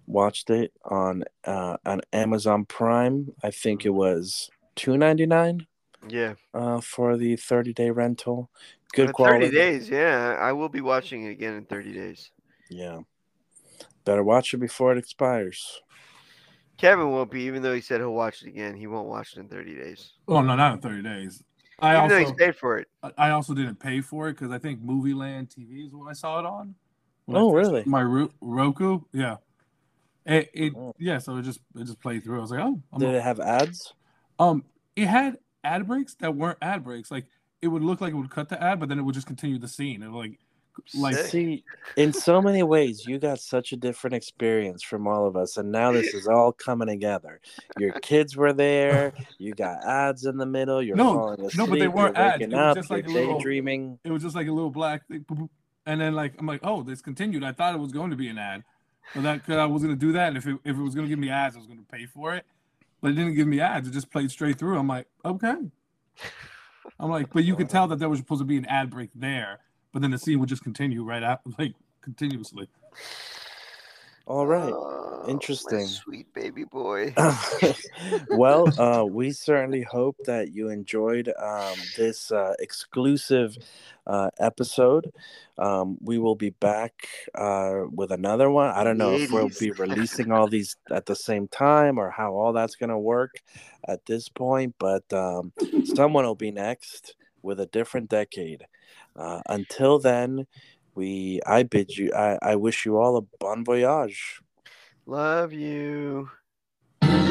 watched it on uh, on Amazon Prime. I think it was two ninety nine Yeah. uh, for the thirty day rental. Good Uh, quality. thirty days, yeah. I will be watching it again in thirty days. Yeah, better watch it before it expires. Kevin won't be, even though he said he'll watch it again. He won't watch it in thirty days. Oh no, not in thirty days. I even though also he's paid for it. I also didn't pay for it because I think Movie Land T V is what I saw it on. When Oh, I fixed really? My Ro- Roku, yeah. It, it Oh. yeah, so it just it just played through. I was like, oh, I'm Did a- it have ads? um, it had ad breaks that weren't ad breaks. Like it would look like it would cut the ad, but then it would just continue the scene. It would like like Sick. See, in so many ways, you got such a different experience from all of us, and now this is all coming together. Your kids were there. You got ads in the middle. You're No, falling no, asleep. but they weren't you're ads. waking It was up. just You're like a little- daydreaming. it was just like a little black thing, boop, boop. And then like I'm like, oh, this continued. I thought it was going to be an ad, but that cause I was going to do that, and if it if it was going to give me ads, I was going to pay for it. But it didn't give me ads. It just played straight through. I'm like, okay. I'm like, but you could tell that there was supposed to be an ad break there, but then the scene would just continue right after, like continuously. All right. Oh, Interesting. my sweet baby boy. Well, uh, we certainly hope that you enjoyed um, this uh, exclusive uh, episode. Um, we will be back uh, with another one. I don't know if we'll eighties. be releasing all these at the same time or how all that's going to work at this point, but um, someone will be next with a different decade. Uh, until then, we I bid you I, I wish you all a bon voyage. Love you.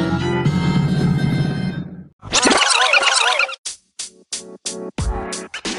Thank you.